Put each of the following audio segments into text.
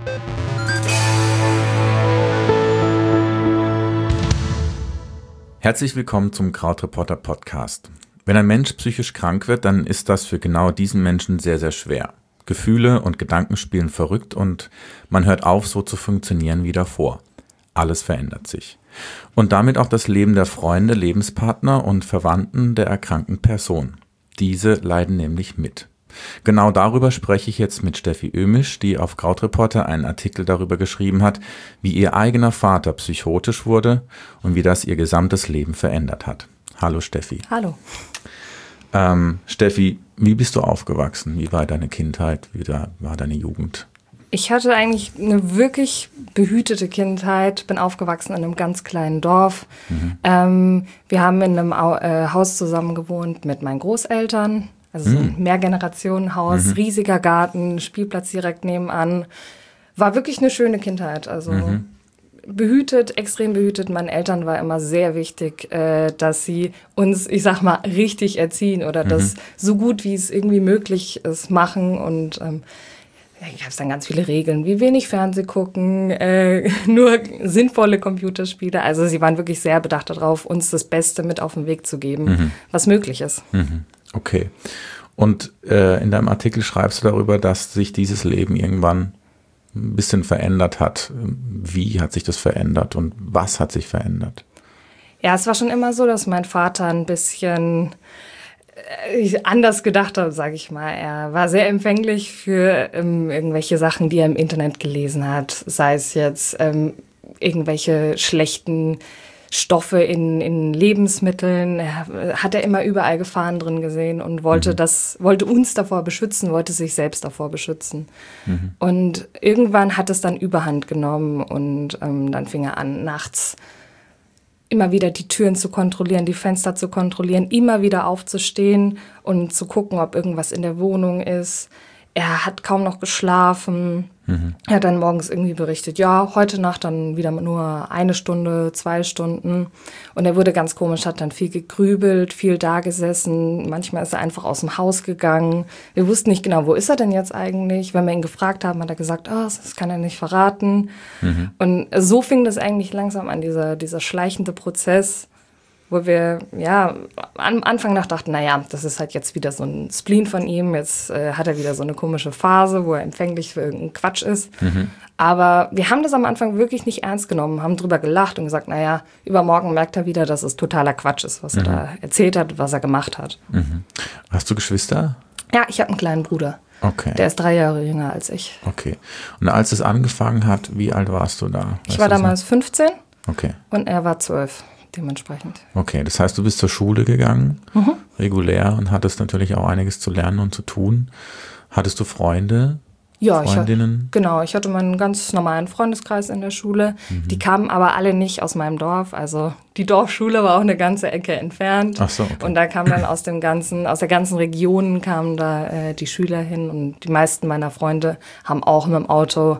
Herzlich willkommen zum Krautreporter Podcast. Wenn ein Mensch psychisch krank wird, dann ist das für genau diesen Menschen sehr, sehr schwer. Gefühle und Gedanken spielen verrückt und man hört auf, so zu funktionieren wie davor. Alles verändert sich. Und damit auch das Leben der Freunde, Lebenspartner und Verwandten der erkrankten Person. Diese leiden nämlich mit. Genau darüber spreche ich jetzt mit Steffi Ömisch, die auf Krautreporter einen Artikel darüber geschrieben hat, wie ihr eigener Vater psychotisch wurde und wie das ihr gesamtes Leben verändert hat. Hallo Steffi. Hallo. Steffi, wie bist du aufgewachsen? Wie war deine Kindheit? Wie war deine Jugend? Ich hatte eigentlich eine wirklich behütete Kindheit, bin aufgewachsen in einem ganz kleinen Dorf. Wir haben in einem Haus zusammen gewohnt mit meinen Großeltern. Also so ein Mehrgenerationenhaus, riesiger Garten, Spielplatz direkt nebenan. War wirklich eine schöne Kindheit. Also behütet, extrem behütet. Meinen Eltern war immer sehr wichtig, dass sie uns, ich sag mal, richtig erziehen oder das so gut, wie es irgendwie möglich ist, machen. Und ich habe dann ganz viele Regeln, wie wenig Fernseh gucken, nur sinnvolle Computerspiele. Also sie waren wirklich sehr bedacht darauf, uns das Beste mit auf den Weg zu geben, was möglich ist. Okay. Und in deinem Artikel schreibst du darüber, dass sich dieses Leben irgendwann ein bisschen verändert hat. Wie hat sich das verändert und was hat sich verändert? Ja, es war schon immer so, dass mein Vater ein bisschen anders gedacht hat, sage ich mal. Er war sehr empfänglich für irgendwelche Sachen, die er im Internet gelesen hat. Sei es jetzt irgendwelche schlechten Stoffe in Lebensmitteln, hat er immer überall Gefahren drin gesehen und wollte uns davor beschützen, wollte sich selbst davor beschützen. Und irgendwann hat es dann Überhand genommen und dann fing er an, nachts immer wieder die Türen zu kontrollieren, die Fenster zu kontrollieren, immer wieder aufzustehen und zu gucken, ob irgendwas in der Wohnung ist. Er hat kaum noch geschlafen. Er hat dann morgens irgendwie berichtet, ja, heute Nacht dann wieder nur 1 Stunde, 2 Stunden. Und er wurde ganz komisch, hat dann viel gegrübelt, viel da gesessen. Manchmal ist er einfach aus dem Haus gegangen. Wir wussten nicht genau, wo ist er denn jetzt eigentlich? Wenn wir ihn gefragt haben, hat er gesagt, das kann er nicht verraten. Und so fing das eigentlich langsam an, dieser schleichende Prozess, wo wir am Anfang noch dachten, das ist halt jetzt wieder so ein Spleen von ihm, jetzt hat er wieder so eine komische Phase, wo er empfänglich für irgendeinen Quatsch ist. Aber wir haben das am Anfang wirklich nicht ernst genommen, haben drüber gelacht und gesagt, übermorgen merkt er wieder, dass es totaler Quatsch ist, was er da erzählt hat, was er gemacht hat. Hast du Geschwister? Ja, ich habe einen kleinen Bruder. Okay. Der ist 3 Jahre jünger als ich. Okay. Und als es angefangen hat, wie alt warst du da? Ich war damals 15 okay. Und er war 12. Dementsprechend. Okay, das heißt, du bist zur Schule gegangen, regulär, und hattest natürlich auch einiges zu lernen und zu tun. Hattest du Freunde, Freundinnen? Ich hatte meinen ganz normalen Freundeskreis in der Schule. Die kamen aber alle nicht aus meinem Dorf. Also die Dorfschule war auch eine ganze Ecke entfernt. Ach so, okay. Und da kamen dann aus der ganzen Region kamen da die Schüler hin. Und die meisten meiner Freunde haben auch mit dem Auto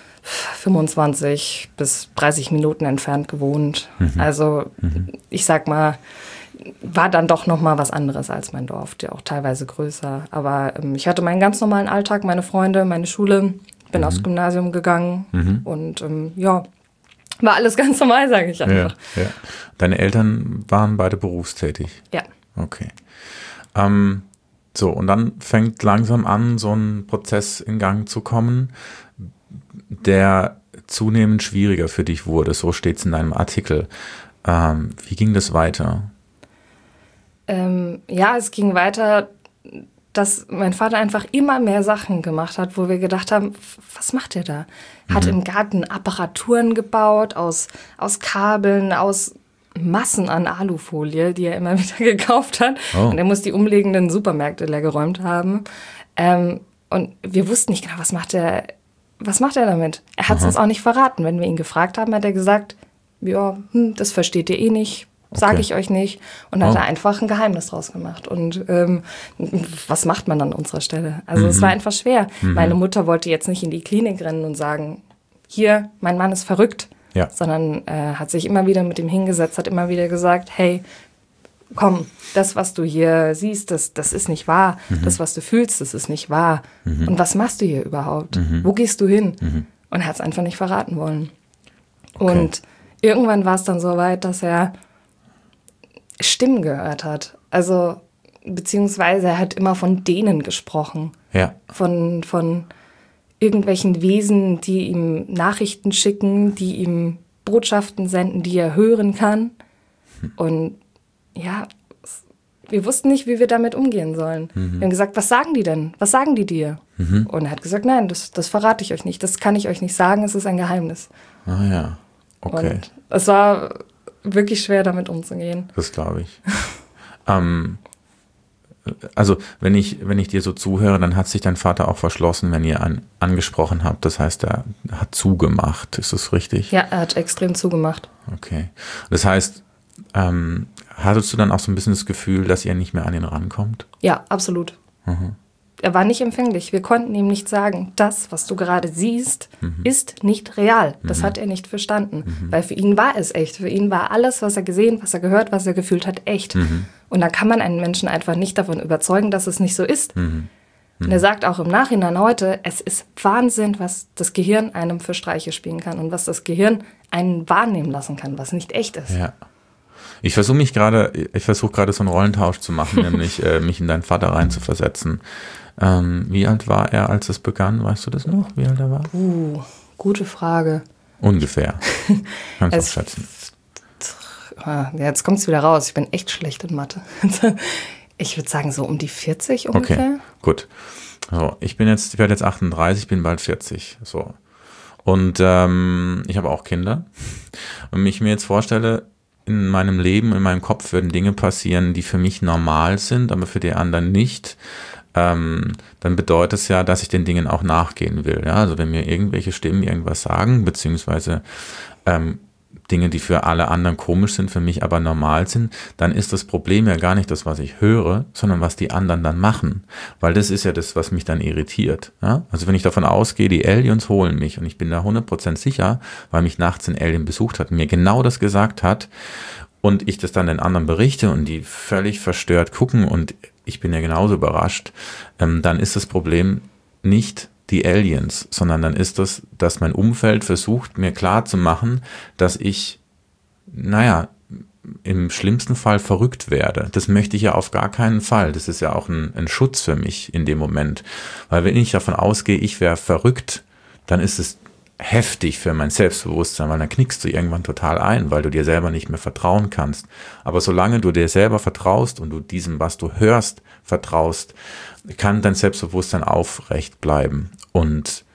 25 bis 30 Minuten entfernt gewohnt. Also ich sag mal, war dann doch noch mal was anderes als mein Dorf, der auch teilweise größer. Aber ich hatte meinen ganz normalen Alltag, meine Freunde, meine Schule, bin aufs Gymnasium gegangen und war alles ganz normal, sage ich einfach. Ja. Deine Eltern waren beide berufstätig? Ja. Okay. So, und dann fängt langsam an, so ein Prozess in Gang zu kommen, der zunehmend schwieriger für dich wurde. So steht es in deinem Artikel. Wie ging das weiter? Es ging weiter, dass mein Vater einfach immer mehr Sachen gemacht hat, wo wir gedacht haben, was macht er da? Hat im Garten Apparaturen gebaut, aus Kabeln, aus Massen an Alufolie, die er immer wieder gekauft hat. Und er muss die umliegenden Supermärkte leergeräumt haben. Und wir wussten nicht genau, was macht er damit? Er hat es uns auch nicht verraten. Wenn wir ihn gefragt haben, hat er gesagt, das versteht ihr eh nicht, sage ich euch nicht. Und hat er einfach ein Geheimnis draus gemacht. Und was macht man an unserer Stelle? Also es war einfach schwer. Meine Mutter wollte jetzt nicht in die Klinik rennen und sagen, hier, mein Mann ist verrückt. Sondern hat sich immer wieder mit ihm hingesetzt, hat immer wieder gesagt, hey, komm, das, was du hier siehst, das ist nicht wahr. Das, was du fühlst, das ist nicht wahr. Und was machst du hier überhaupt? Wo gehst du hin? Und er hat es einfach nicht verraten wollen. Okay. Und irgendwann war es dann so weit, dass er Stimmen gehört hat. Also, beziehungsweise er hat immer von denen gesprochen. Ja. Von irgendwelchen Wesen, die ihm Nachrichten schicken, die ihm Botschaften senden, die er hören kann. Und ja, wir wussten nicht, wie wir damit umgehen sollen. Wir haben gesagt, was sagen die denn? Was sagen die dir? Und er hat gesagt, nein, das verrate ich euch nicht. Das kann ich euch nicht sagen, es ist ein Geheimnis. Ah ja, okay. Und es war wirklich schwer, damit umzugehen. Das glaube ich. Also wenn ich dir so zuhöre, dann hat sich dein Vater auch verschlossen, wenn ihr angesprochen habt. Das heißt, er hat zugemacht. Ist das richtig? Ja, er hat extrem zugemacht. Okay. Das heißt, hattest du dann auch so ein bisschen das Gefühl, dass ihr nicht mehr an ihn rankommt? Ja, absolut. Er war nicht empfänglich. Wir konnten ihm nicht sagen, das, was du gerade siehst, ist nicht real. Das hat er nicht verstanden. Weil für ihn war es echt. Für ihn war alles, was er gesehen, was er gehört, was er gefühlt hat, echt. Und da kann man einen Menschen einfach nicht davon überzeugen, dass es nicht so ist. Und er sagt auch im Nachhinein heute, es ist Wahnsinn, was das Gehirn einem für Streiche spielen kann und was das Gehirn einen wahrnehmen lassen kann, was nicht echt ist. Ja. Ich versuche gerade so einen Rollentausch zu machen, nämlich mich in deinen Vater reinzuversetzen. Wie alt war er, als es begann? Weißt du das noch, wie alt er war? Gute Frage. Ungefähr. Kannst du auch schätzen. Jetzt kommt es wieder raus. Ich bin echt schlecht in Mathe. Ich würde sagen, so um die 40 ungefähr. Okay, gut. So, ich werde jetzt 38, bin bald 40. So. Und ich habe auch Kinder. Und wenn ich mir jetzt vorstelle, in meinem Leben, in meinem Kopf würden Dinge passieren, die für mich normal sind, aber für die anderen nicht, dann bedeutet es ja, dass ich den Dingen auch nachgehen will. Ja? Also wenn mir irgendwelche Stimmen irgendwas sagen, beziehungsweise Dinge, die für alle anderen komisch sind, für mich aber normal sind, dann ist das Problem ja gar nicht das, was ich höre, sondern was die anderen dann machen. Weil das ist ja das, was mich dann irritiert. Ja? Also wenn ich davon ausgehe, die Aliens holen mich und ich bin da 100% sicher, weil mich nachts ein Alien besucht hat und mir genau das gesagt hat und ich das dann den anderen berichte und die völlig verstört gucken und ich bin ja genauso überrascht, dann ist das Problem nicht die Aliens, sondern dann ist das, dass mein Umfeld versucht, mir klarzumachen, dass ich, im schlimmsten Fall verrückt werde. Das möchte ich ja auf gar keinen Fall. Das ist ja auch ein Schutz für mich in dem Moment. Weil wenn ich davon ausgehe, ich wäre verrückt, dann ist es heftig für mein Selbstbewusstsein, weil dann knickst du irgendwann total ein, weil du dir selber nicht mehr vertrauen kannst. Aber solange du dir selber vertraust und du diesem, was du hörst, vertraust, kann dein Selbstbewusstsein aufrecht bleiben. Und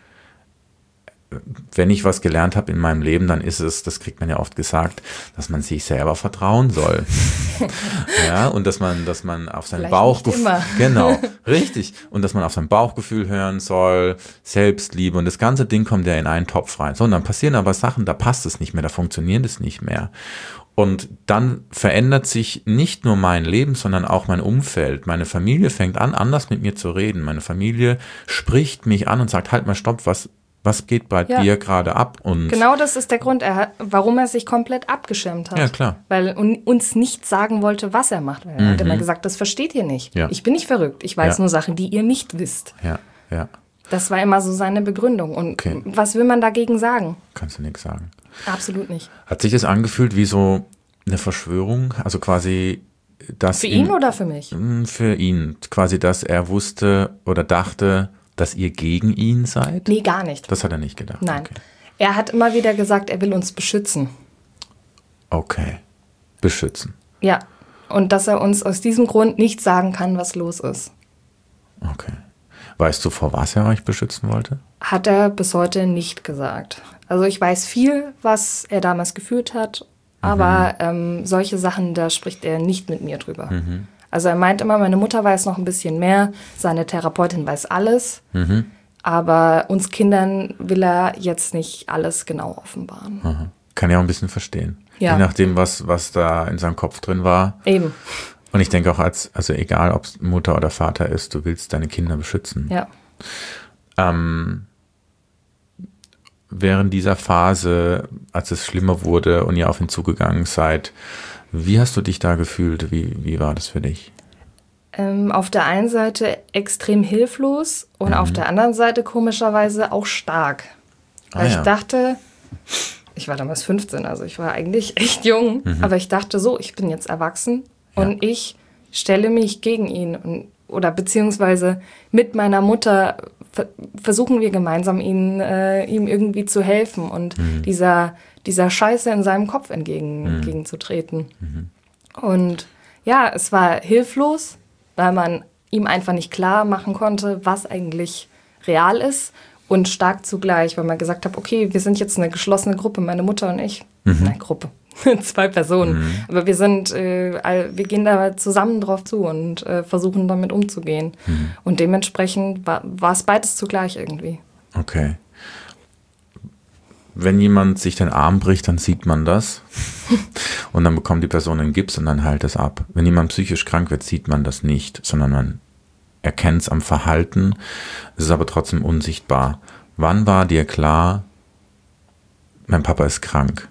wenn ich was gelernt habe in meinem Leben, dann ist es, das kriegt man ja oft gesagt, dass man sich selber vertrauen soll. Ja, und dass man auf sein Bauchgefühl, genau, richtig, und dass man auf sein Bauchgefühl hören soll, Selbstliebe und das ganze Ding kommt ja in einen Topf rein. So, und dann passieren aber Sachen, da passt es nicht mehr, da funktioniert es nicht mehr. Und dann verändert sich nicht nur mein Leben, sondern auch mein Umfeld. Meine Familie fängt an, anders mit mir zu reden. Meine Familie spricht mich an und sagt, halt mal stopp, was geht bei dir gerade ab? Und genau das ist der Grund, warum er sich komplett abgeschirmt hat. Ja, klar. Weil er uns nicht sagen wollte, was er macht. Er hat immer gesagt, das versteht ihr nicht. Ja. Ich bin nicht verrückt. Ich weiß nur Sachen, die ihr nicht wisst. Ja, ja. Das war immer so seine Begründung. Und was will man dagegen sagen? Kannst du nichts sagen. Absolut nicht. Hat sich das angefühlt wie so eine Verschwörung? Also quasi, dass für ihn oder für mich? Für ihn. Quasi, dass er wusste oder dachte, dass ihr gegen ihn seid? Nee, gar nicht. Das hat er nicht gedacht? Nein. Okay. Er hat immer wieder gesagt, er will uns beschützen. Okay. Beschützen. Ja. Und dass er uns aus diesem Grund nicht sagen kann, was los ist. Okay. Weißt du, vor was er euch beschützen wollte? Hat er bis heute nicht gesagt. Also ich weiß viel, was er damals gefühlt hat, aber solche Sachen, da spricht er nicht mit mir drüber. Also er meint immer, meine Mutter weiß noch ein bisschen mehr, seine Therapeutin weiß alles, aber uns Kindern will er jetzt nicht alles genau offenbaren. Aha. Kann ja auch ein bisschen verstehen. Ja. Je nachdem, was da in seinem Kopf drin war. Eben. Und ich denke auch, also egal, ob es Mutter oder Vater ist, du willst deine Kinder beschützen. Ja. Während dieser Phase, als es schlimmer wurde und ihr auf ihn zugegangen seid, wie hast du dich da gefühlt? Wie war das für dich? Auf der einen Seite extrem hilflos und auf der anderen Seite komischerweise auch stark. Weil ich ja. dachte, ich war damals 15, also ich war eigentlich echt jung, aber ich dachte so, ich bin jetzt erwachsen und ich stelle mich gegen ihn oder beziehungsweise mit meiner Mutter versuchen wir gemeinsam ihm irgendwie zu helfen und dieser Scheiße in seinem Kopf entgegenzutreten. Und ja, es war hilflos, weil man ihm einfach nicht klar machen konnte, was eigentlich real ist. Und stark zugleich, weil man gesagt hat, okay, wir sind jetzt eine geschlossene Gruppe, meine Mutter und ich. Eine Gruppe, 2 Personen. Aber wir gehen da zusammen drauf zu und versuchen damit umzugehen. Und dementsprechend war es beides zugleich irgendwie. Okay. Wenn jemand sich den Arm bricht, dann sieht man das. Und dann bekommt die Person einen Gips und dann heilt es ab. Wenn jemand psychisch krank wird, sieht man das nicht, sondern man erkennt es am Verhalten, es ist aber trotzdem unsichtbar. Wann war dir klar, mein Papa ist krank?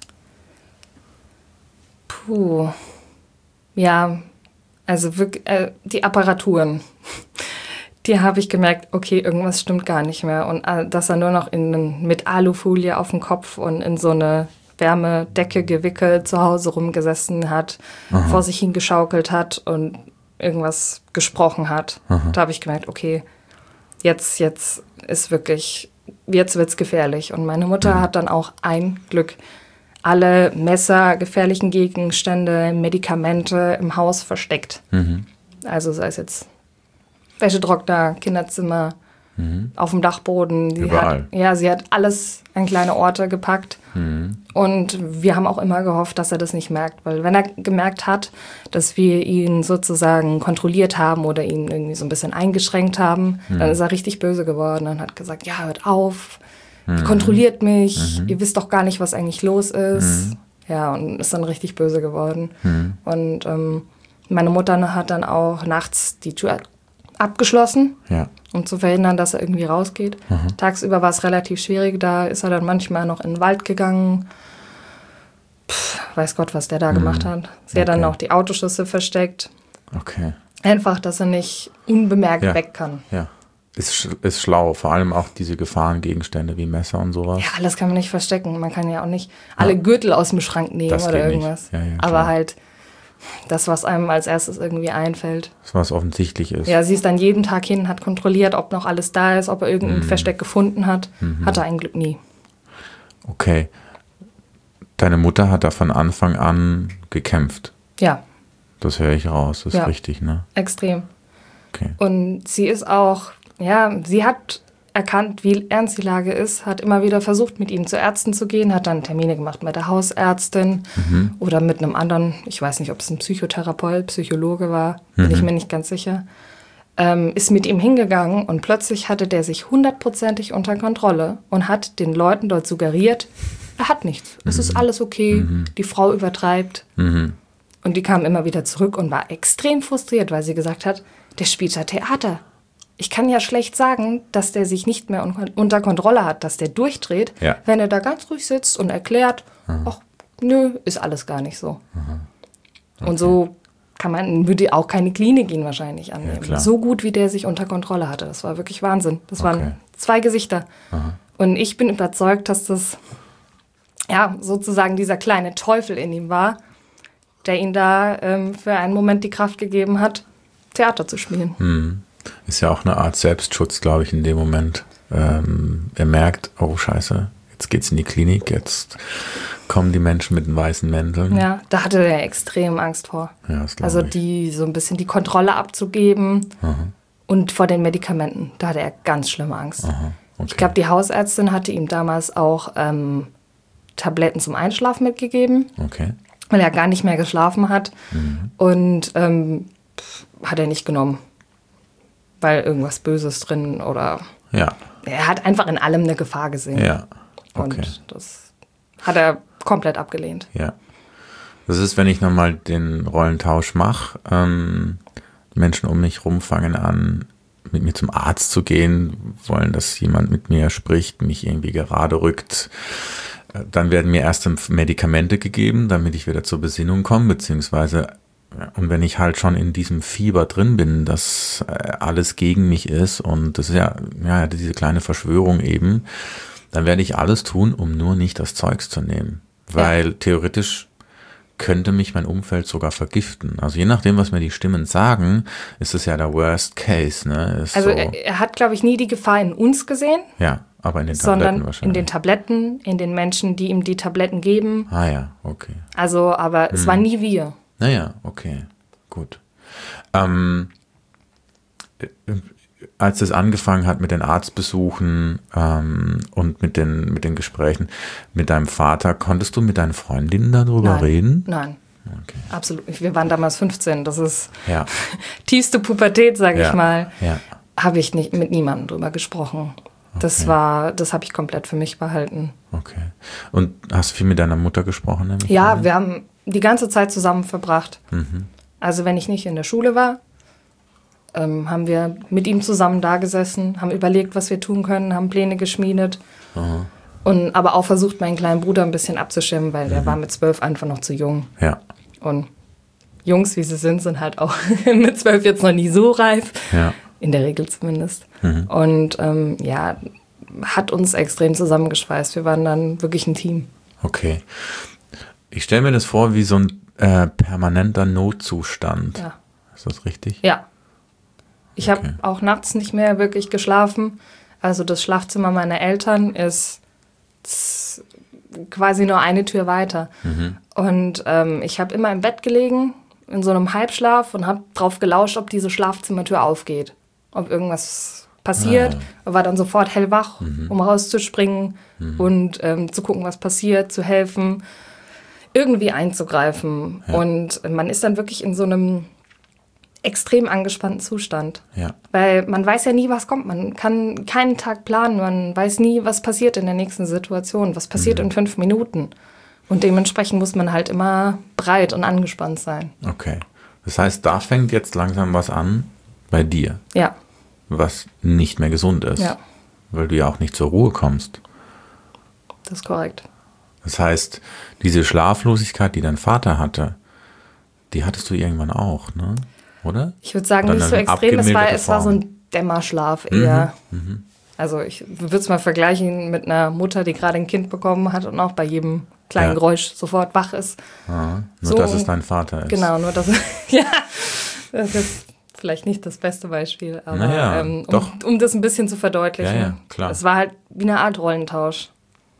Puh. Ja, also wirklich, die Apparaturen, die habe ich gemerkt, okay, irgendwas stimmt gar nicht mehr. Und dass er nur noch mit Alufolie auf dem Kopf und in so eine Wärmedecke gewickelt zu Hause rumgesessen hat, vor sich hingeschaukelt hat und irgendwas gesprochen hat. Da habe ich gemerkt, okay, jetzt ist wirklich, jetzt wird's gefährlich. Und meine Mutter hat dann auch ein Glück alle Messer, gefährlichen Gegenstände, Medikamente im Haus versteckt. Also sei es jetzt Wäschetrockner, Kinderzimmer, auf dem Dachboden. Überall. Sie hat alles an kleine Orte gepackt. Und wir haben auch immer gehofft, dass er das nicht merkt. Weil wenn er gemerkt hat, dass wir ihn sozusagen kontrolliert haben oder ihn irgendwie so ein bisschen eingeschränkt haben, dann ist er richtig böse geworden und hat gesagt, ja, hört auf, ihr kontrolliert mich, ihr wisst doch gar nicht, was eigentlich los ist. Ja, und ist dann richtig böse geworden. Und meine Mutter hat dann auch nachts die Tür abgeschlossen, um zu verhindern, dass er irgendwie rausgeht. Tagsüber war es relativ schwierig, da ist er dann manchmal noch in den Wald gegangen. Weiß Gott, was der da gemacht hat. Sie hat dann auch die Autoschlüssel versteckt. Okay. Einfach, dass er nicht unbemerkt weg kann. Ja, ist schlau. Vor allem auch diese Gefahrengegenstände wie Messer und sowas. Ja, alles kann man nicht verstecken. Man kann ja auch nicht alle Gürtel aus dem Schrank nehmen Das oder geht irgendwas. nicht. Ja, aber halt das, was einem als erstes irgendwie einfällt. Das, was offensichtlich ist. Ja, sie ist dann jeden Tag hin, hat kontrolliert, ob noch alles da ist, ob er irgendein Versteck gefunden hat. Hat er ein Glück nie. Okay. Deine Mutter hat da von Anfang an gekämpft. Ja. Das höre ich raus, das ist richtig, ne? Extrem. Okay. Und sie ist auch, sie hat erkannt, wie ernst die Lage ist, hat immer wieder versucht, mit ihm zu Ärzten zu gehen, hat dann Termine gemacht mit der Hausärztin oder mit einem anderen, ich weiß nicht, ob es ein Psychotherapeut, Psychologe war, bin ich mir nicht ganz sicher, ist mit ihm hingegangen und plötzlich hatte der sich 100%ig unter Kontrolle und hat den Leuten dort suggeriert, er hat nichts, es ist alles okay, die Frau übertreibt. Und die kam immer wieder zurück und war extrem frustriert, weil sie gesagt hat, der spielt ja Theater. Ich kann ja schlecht sagen, dass der sich nicht mehr unter Kontrolle hat, dass der durchdreht, wenn er da ganz ruhig sitzt und erklärt, ach, nö, ist alles gar nicht so. Okay. Und so würde auch keine Klinik ihn wahrscheinlich annehmen. Ja, so gut, wie der sich unter Kontrolle hatte. Das war wirklich Wahnsinn. Das waren 2 Gesichter. Und ich bin überzeugt, dass das sozusagen dieser kleine Teufel in ihm war, der ihn da für einen Moment die Kraft gegeben hat, Theater zu spielen. Ist ja auch eine Art Selbstschutz, glaube ich, in dem Moment. Er merkt, oh Scheiße, jetzt geht's in die Klinik, jetzt kommen die Menschen mit den weißen Mänteln. Ja, da hatte er extrem Angst vor. Ja, das also so ein bisschen die Kontrolle abzugeben und vor den Medikamenten, da hatte er ganz schlimme Angst. Okay. Ich glaube, die Hausärztin hatte ihm damals auch Tabletten zum Einschlafen mitgegeben, weil er gar nicht mehr geschlafen hat und hat er nicht genommen. Weil irgendwas Böses drin oder... Ja. Er hat einfach in allem eine Gefahr gesehen. Ja, okay. Und das hat er komplett abgelehnt. Ja. Das ist, wenn ich nochmal den Rollentausch mache, Menschen um mich rum fangen an, mit mir zum Arzt zu gehen, wollen, dass jemand mit mir spricht, mich irgendwie gerade rückt. Dann werden mir erst Medikamente gegeben, damit ich wieder zur Besinnung komme, beziehungsweise... Und wenn ich halt schon in diesem Fieber drin bin, dass alles gegen mich ist und das ist ja diese kleine Verschwörung eben, dann werde ich alles tun, um nur nicht das Zeugs zu nehmen. Weil theoretisch könnte mich mein Umfeld sogar vergiften. Also je nachdem, was mir die Stimmen sagen, ist es ja der Worst Case. Ne? Ist also so, er hat, glaube ich, nie die Gefahr in uns gesehen. ja, aber in den sondern Tabletten wahrscheinlich. in den Tabletten, in den Menschen, die ihm die Tabletten geben. Ah ja, okay. Also, aber es war nie wir. Naja, okay, gut. Als es angefangen hat mit den Arztbesuchen und mit den Gesprächen mit deinem Vater, konntest du mit deinen Freundinnen darüber reden? Nein, Okay. absolut. Wir waren damals 15. Das ist Ja. tiefste Pubertät, sage Ja. ich mal. Ja. Habe ich nicht mit niemandem drüber gesprochen. Das habe ich komplett für mich behalten. Okay. Und hast du viel mit deiner Mutter gesprochen? Nämlich? Ja, wir haben die ganze Zeit zusammen verbracht. Also wenn ich nicht in der Schule war, haben wir mit ihm zusammen da gesessen, haben überlegt, was wir tun können, haben Pläne geschmiedet. Und aber auch versucht, meinen kleinen Bruder ein bisschen abzuschirmen, weil der war mit 12 einfach noch zu jung. Ja. Und Jungs, wie sie sind halt auch mit 12 jetzt noch nie so reif. Ja. In der Regel zumindest. Und ja, hat uns extrem zusammengeschweißt. Wir waren dann wirklich ein Team. Okay. Ich stelle mir das vor wie so ein permanenter Notzustand. Ja. Ist das richtig? Ja. Ich Okay. habe auch nachts nicht mehr wirklich geschlafen. Also das Schlafzimmer meiner Eltern ist quasi nur eine Tür weiter. Und ich habe immer im Bett gelegen, in so einem Halbschlaf und habe drauf gelauscht, ob diese Schlafzimmertür aufgeht. Ob irgendwas passiert. War dann sofort hellwach, um rauszuspringen und zu gucken, was passiert, zu helfen, irgendwie einzugreifen. Ja. Und man ist dann wirklich in so einem extrem angespannten Zustand. Ja. Weil man weiß ja nie, was kommt. Man kann keinen Tag planen. Man weiß nie, was passiert in der nächsten Situation. Was passiert in 5 Minuten. Und dementsprechend muss man halt immer breit und angespannt sein. Okay. Das heißt, da fängt jetzt langsam was an bei dir, Ja, was nicht mehr gesund ist. Ja. Weil du ja auch nicht zur Ruhe kommst. das ist korrekt. Das heißt, diese Schlaflosigkeit, die dein Vater hatte, die hattest du irgendwann auch, ne? Oder? Ich würde sagen, Oder nicht so eine extrem. Es abgemilderte war so Form. ein Dämmerschlaf eher. Also ich würde es mal vergleichen mit einer Mutter, die gerade ein Kind bekommen hat und auch bei jedem kleinen Ja. Geräusch sofort wach ist. Nur, So, dass es dein Vater ist. Genau, nur das, ja, das ist vielleicht nicht das beste Beispiel, aber Naja, doch. um das ein bisschen zu verdeutlichen. Ja, ja, klar. Es war halt wie eine Art Rollentausch.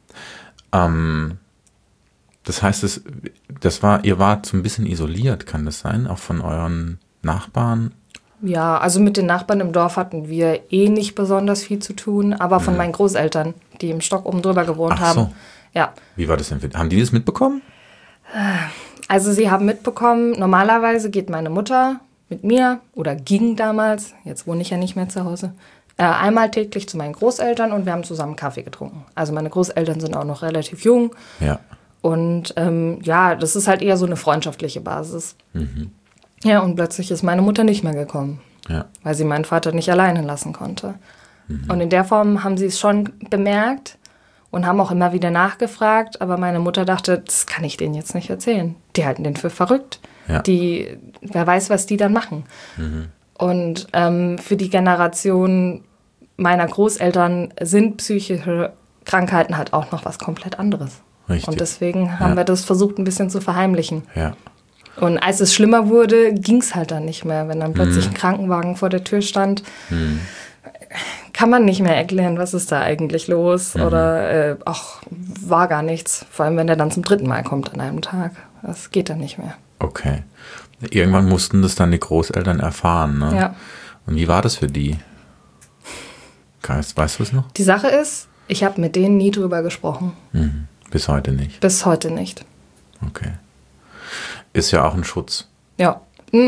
Das heißt, ihr wart so ein bisschen isoliert, kann das sein? Auch von euren Nachbarn? Ja, also mit den Nachbarn im Dorf hatten wir nicht besonders viel zu tun, aber von meinen Großeltern, die im Stock oben drüber gewohnt Ach haben. so. Ja, Wie war das denn? Haben die das mitbekommen? also sie haben mitbekommen, normalerweise geht meine Mutter mit mir oder ging damals, jetzt wohne ich ja nicht mehr zu Hause, einmal täglich zu meinen Großeltern und wir haben zusammen Kaffee getrunken. Also meine Großeltern sind auch noch relativ jung Ja. und ja, das ist halt eher so eine freundschaftliche Basis. Ja, und plötzlich ist meine Mutter nicht mehr gekommen, Ja. weil sie meinen Vater nicht alleine lassen konnte. Und in der Form haben sie es schon bemerkt und haben auch immer wieder nachgefragt, aber meine Mutter dachte, das kann ich denen jetzt nicht erzählen. Die halten den für verrückt. Ja. Wer weiß, was die dann machen. Und für die Generation meiner Großeltern sind psychische Krankheiten halt auch noch was komplett anderes. Richtig. Und deswegen haben wir das versucht, ein bisschen zu verheimlichen. Ja. Und als es schlimmer wurde, ging es halt dann nicht mehr. Wenn dann plötzlich ein Krankenwagen vor der Tür stand, kann man nicht mehr erklären, was ist da eigentlich los. Oder ach, war gar nichts. Vor allem, wenn der dann zum 3. Mal kommt an einem Tag. Das geht dann nicht mehr. Okay. Irgendwann mussten das dann die Großeltern erfahren, ne? Ja. Und wie war das für die? Weißt du es noch? Die Sache ist, ich habe mit denen nie drüber gesprochen. Bis heute nicht. Bis heute nicht. Okay. Ist ja auch ein Schutz. Ja.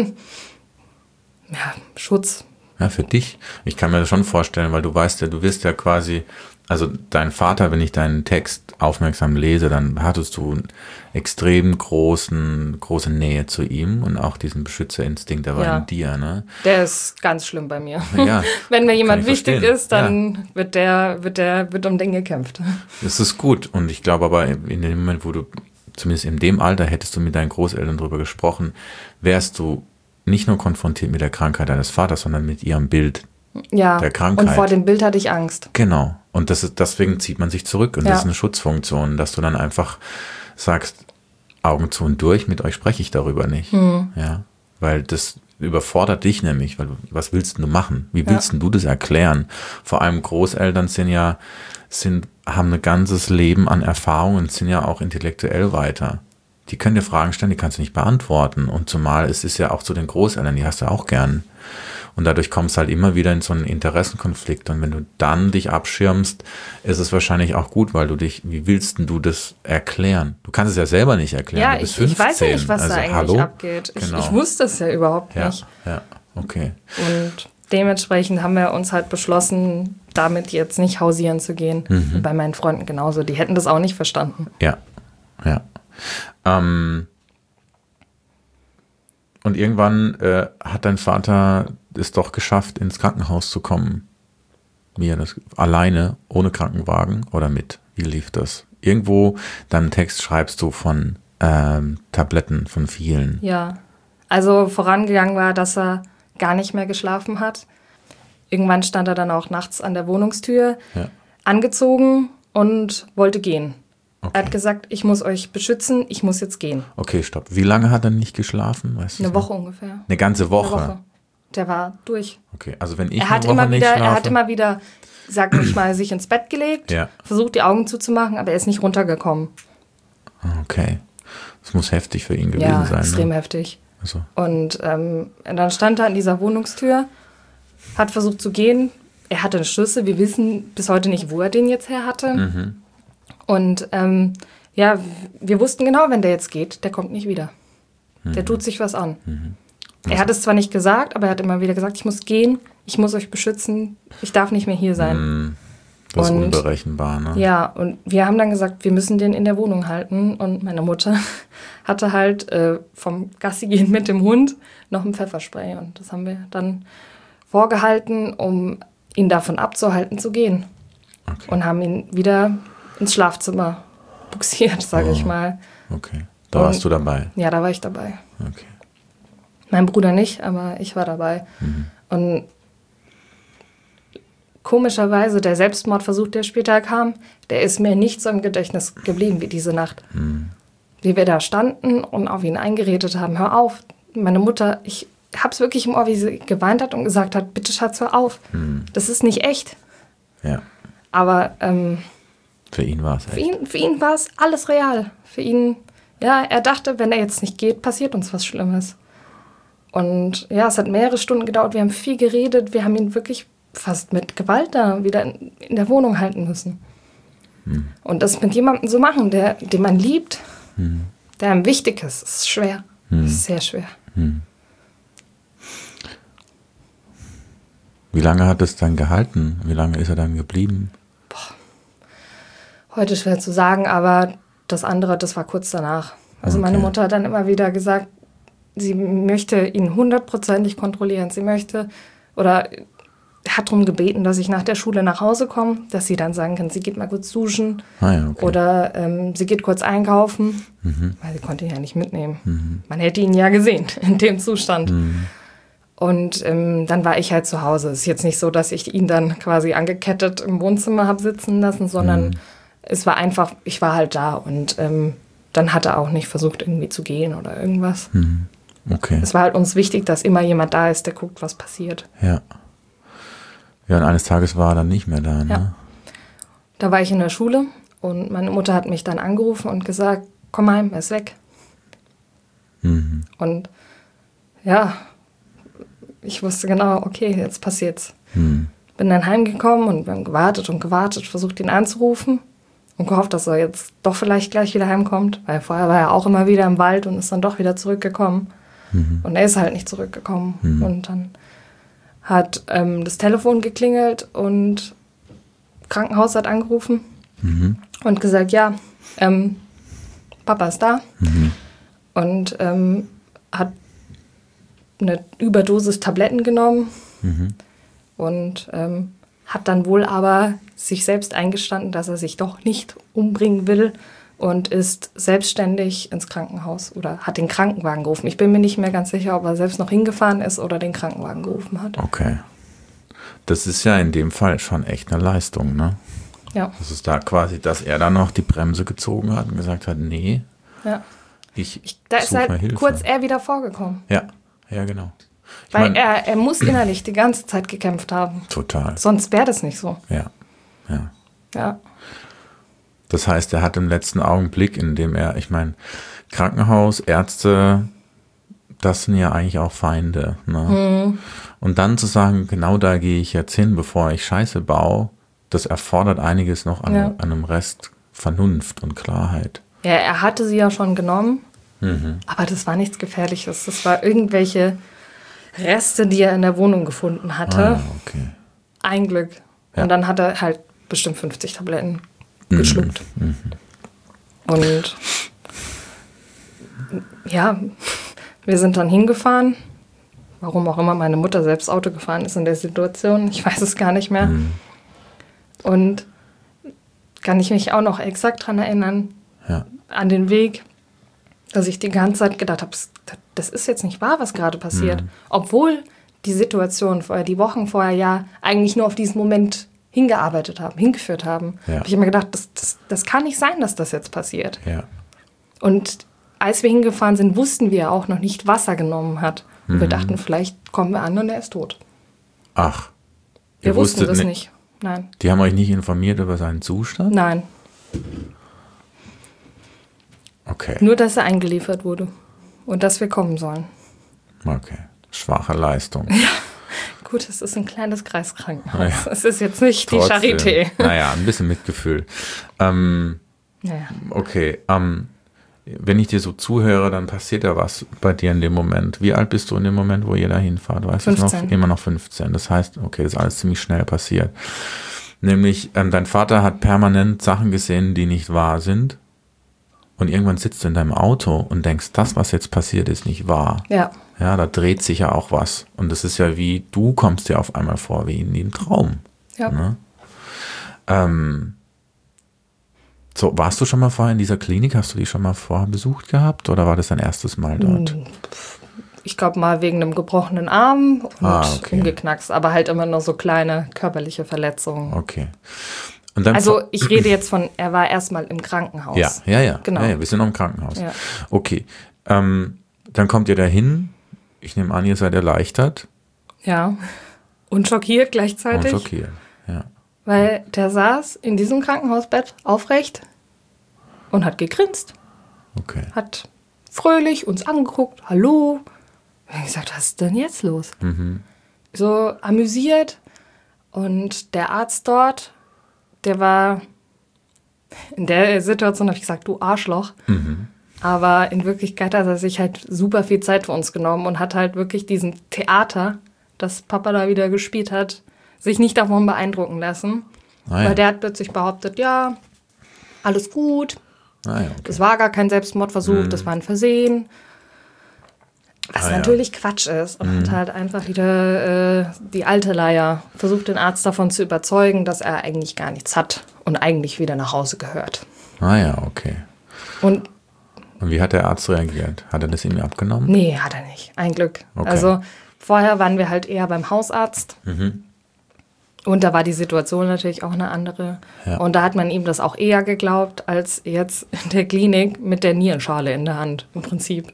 Ja, Schutz. Ja, für dich. Ich kann mir das schon vorstellen, weil du weißt ja, du wirst ja quasi, also dein Vater, wenn ich deinen Text aufmerksam lese, dann hattest du einen extrem große Nähe zu ihm und auch diesen Beschützerinstinkt, der war Ja. in dir, ne? Der ist ganz schlimm bei mir. Ja, Wenn mir kann jemand ich wichtig verstehen. ist, dann wird um den gekämpft. Das ist gut. Und ich glaube aber, in dem Moment, wo du, zumindest in dem Alter, hättest du mit deinen Großeltern drüber gesprochen, wärst du nicht nur konfrontiert mit der Krankheit deines Vaters, sondern mit ihrem Bild Ja, der Krankheit. und vor dem Bild hatte ich Angst. Genau. Und deswegen zieht man sich zurück. Und das ist eine Schutzfunktion, dass du dann einfach sagst, Augen zu und durch, mit euch spreche ich darüber nicht. Ja, weil das überfordert dich nämlich, weil was willst du machen? Wie willst du das erklären? Vor allem Großeltern haben ein ganzes Leben an Erfahrung und sind ja auch intellektuell weiter. Die können dir Fragen stellen, die kannst du nicht beantworten. Und zumal es ist ja auch zu den Großeltern, die hast du auch gern. Und dadurch kommst du halt immer wieder in so einen Interessenkonflikt. Und wenn du dann dich abschirmst, ist es wahrscheinlich auch gut, weil wie willst denn du das erklären? Du kannst es ja selber nicht erklären. Ja, Du bist 15. Ich weiß ja nicht, was da eigentlich abgeht. Genau. Ich wusste es ja überhaupt nicht. Ja, okay. Und dementsprechend haben wir uns halt beschlossen, damit jetzt nicht hausieren zu gehen. Bei meinen Freunden genauso. Die hätten das auch nicht verstanden. Ja. Und irgendwann hat dein Vater es doch geschafft, ins Krankenhaus zu kommen. Alleine, ohne Krankenwagen oder mit? Wie lief das? Irgendwo deinen Text schreibst du von Tabletten, von vielen. Ja, also vorangegangen war, dass er gar nicht mehr geschlafen hat. Irgendwann stand er dann auch nachts an der Wohnungstür, angezogen und wollte gehen. Okay. Er hat gesagt, ich muss euch beschützen, ich muss jetzt gehen. Okay, stopp. Wie lange hat er nicht geschlafen? Weißt du Eine Woche ungefähr. Eine ganze Woche? Eine Woche. Der war durch. Okay, also wenn ich Er hat immer wieder, sag ich mal, sich ins Bett gelegt, versucht die Augen zuzumachen, aber er ist nicht runtergekommen. Okay. Das muss heftig für ihn gewesen sein. Ja, extrem heftig. Also. Und dann stand er an dieser Wohnungstür, hat versucht zu gehen. Er hatte einen Schlüssel. Wir wissen bis heute nicht, wo er den jetzt her hatte. Und wir wussten genau, wenn der jetzt geht, der kommt nicht wieder. Der tut sich was an. Er hat es zwar nicht gesagt, aber er hat immer wieder gesagt, ich muss gehen, ich muss euch beschützen, ich darf nicht mehr hier sein. Das ist unberechenbar, ne? Ja, und wir haben dann gesagt, wir müssen den in der Wohnung halten. Und meine Mutter hatte halt vom Gassi gehen mit dem Hund noch ein Pfefferspray. Und das haben wir dann vorgehalten, um ihn davon abzuhalten zu gehen. Okay. Und haben ihn wieder ins Schlafzimmer buxiert, sage ich mal. Okay, da warst du dabei? Ja, da war ich dabei. Okay. Mein Bruder nicht, aber ich war dabei. Und komischerweise, der Selbstmordversuch, der später kam, der ist mir nicht so im Gedächtnis geblieben wie diese Nacht. Wie wir da standen und auf ihn eingeredet haben, hör auf. Meine Mutter, ich hab's wirklich im Ohr, wie sie geweint hat und gesagt hat, bitte Schatz, hör auf. Das ist nicht echt. Ja. Aber für ihn war es echt. Für ihn war es alles real. Für ihn, ja, er dachte, wenn er jetzt nicht geht, passiert uns was Schlimmes. Und ja, es hat mehrere Stunden gedauert. Wir haben viel geredet. Wir haben ihn wirklich fast mit Gewalt da wieder in der Wohnung halten müssen. Und das mit jemandem so machen, den man liebt, der einem wichtig ist schwer. Ist sehr schwer. Wie lange hat es dann gehalten? Wie lange ist er dann geblieben? Heute schwer zu sagen, aber das andere, das war kurz danach. Also meine Mutter hat dann immer wieder gesagt, sie möchte ihn 100%ig kontrollieren. Sie möchte, oder hat darum gebeten, dass ich nach der Schule nach Hause komme, dass sie dann sagen kann, sie geht mal kurz duschen oder sie geht kurz einkaufen, weil sie konnte ihn ja nicht mitnehmen. Man hätte ihn ja gesehen in dem Zustand. Und dann war ich halt zu Hause. Es ist jetzt nicht so, dass ich ihn dann quasi angekettet im Wohnzimmer habe sitzen lassen, sondern es war einfach, ich war halt da und dann hat er auch nicht versucht, irgendwie zu gehen oder irgendwas. Okay. Es war halt uns wichtig, dass immer jemand da ist, der guckt, was passiert. Ja. Ja, und eines Tages war er dann nicht mehr da, ne? Ja. Da war ich in der Schule und meine Mutter hat mich dann angerufen und gesagt, komm heim, er ist weg. Und ja, ich wusste genau, okay, jetzt passiert's. Bin dann heimgekommen und wir haben gewartet, versucht ihn anzurufen und gehofft, dass er jetzt doch vielleicht gleich wieder heimkommt, weil vorher war er auch immer wieder im Wald und ist dann doch wieder zurückgekommen. Und er ist halt nicht zurückgekommen. Und dann hat das Telefon geklingelt und Krankenhaus hat angerufen und gesagt, ja, Papa ist da und hat eine Überdosis Tabletten genommen und hat dann wohl aber sich selbst eingestanden, dass er sich doch nicht umbringen will und ist selbstständig ins Krankenhaus oder hat den Krankenwagen gerufen. Ich bin mir nicht mehr ganz sicher, ob er selbst noch hingefahren ist oder den Krankenwagen gerufen hat. Okay. Das ist ja in dem Fall schon echt eine Leistung, ne? Ja. Das ist da quasi, dass er dann noch die Bremse gezogen hat und gesagt hat, nee, Ja. ich Da ist suche mal halt Hilfe. kurz er wieder vorgekommen. Ja, genau. Ich Weil mein, er muss innerlich die ganze Zeit gekämpft haben. total. Sonst wäre das nicht so. Ja. Ja. Das heißt, er hat im letzten Augenblick, in dem ich meine, Krankenhaus, Ärzte, das sind ja eigentlich auch Feinde. Ne? Und dann zu sagen, genau da gehe ich jetzt hin, bevor ich Scheiße baue, das erfordert einiges noch an einem Rest Vernunft und Klarheit. Ja, er hatte sie ja schon genommen, aber das war nichts Gefährliches. Das war irgendwelche Reste, die er in der Wohnung gefunden hatte. Ah, okay. Ein Glück. Ja. Und dann hat er halt bestimmt 50 Tabletten geschluckt. Und ja, wir sind dann hingefahren. Warum auch immer meine Mutter selbst Auto gefahren ist in der Situation. Ich weiß es gar nicht mehr. Und kann ich mich auch noch exakt dran erinnern, an den Weg, dass ich die ganze Zeit gedacht habe, das ist jetzt nicht wahr, was gerade passiert. Obwohl die Situation vorher, die Wochen vorher ja eigentlich nur auf diesen Moment hingeführt haben. Ja. Habe ich immer gedacht, das kann nicht sein, dass das jetzt passiert. Ja. Und als wir hingefahren sind, wussten wir auch noch nicht, was er genommen hat. Und wir dachten, vielleicht kommen wir an und er ist tot. Ach. Wir ihr wussten wusstet das nicht. Nein. Die haben euch nicht informiert über seinen Zustand? Nein. Okay. Nur, dass er eingeliefert wurde. Und dass wir kommen sollen. Okay. Schwache Leistung. Gut, es ist ein kleines Kreiskrankenhaus. Ja. Es ist jetzt nicht Trotzdem. die Charité. Naja, ein bisschen Mitgefühl. Okay. Wenn ich dir so zuhöre, dann passiert ja was bei dir in dem Moment. Wie alt bist du in dem Moment, wo ihr da hinfahrt? Weißt du es noch? 15. Immer noch 15. Das heißt, okay, das ist alles ziemlich schnell passiert. Nämlich, dein Vater hat permanent Sachen gesehen, die nicht wahr sind. Und irgendwann sitzt du in deinem Auto und denkst, das, was jetzt passiert, ist nicht wahr. Ja. Ja, da dreht sich ja auch was. Und das ist ja wie, du kommst dir auf einmal vor wie in einem Traum. Ja. Ne? So, warst du schon mal vorher in dieser Klinik? Hast du die schon mal vorher besucht gehabt? Oder war das dein erstes Mal dort? Ich glaube mal wegen einem gebrochenen Arm und okay. umgeknackst. Aber halt immer nur so kleine körperliche Verletzungen. Okay. Und dann Also ich rede jetzt von, er war erstmal im Krankenhaus. Ja. Genau. Ja, wir sind noch im Krankenhaus. Ja. Okay. Dann kommt ihr dahin. Ich nehme an, ihr seid erleichtert Ja. Und schockiert gleichzeitig. und schockiert. Ja. Weil der saß in diesem Krankenhausbett aufrecht und hat gegrinst. Okay. Hat fröhlich uns angeguckt. Hallo. Und ich gesagt, was ist denn jetzt los? So amüsiert. Und der Arzt dort, der war in der Situation, habe ich gesagt, du Arschloch. Aber in Wirklichkeit hat er sich halt super viel Zeit für uns genommen und hat halt wirklich diesen Theater, das Papa da wieder gespielt hat, sich nicht davon beeindrucken lassen. Weil der hat plötzlich behauptet, ja, alles gut. Okay. Das war gar kein Selbstmordversuch, das war ein Versehen. Was natürlich Quatsch ist. Und hat halt einfach wieder die alte Leier versucht, den Arzt davon zu überzeugen, dass er eigentlich gar nichts hat und eigentlich wieder nach Hause gehört. Okay. Und wie hat der Arzt reagiert? Hat er das ihm abgenommen? nee, hat er nicht. Ein Glück. Okay. Also vorher waren wir halt eher beim Hausarzt. Und da war die Situation natürlich auch eine andere. Ja. Und da hat man ihm das auch eher geglaubt, als jetzt in der Klinik mit der Nierenschale in der Hand, im Prinzip.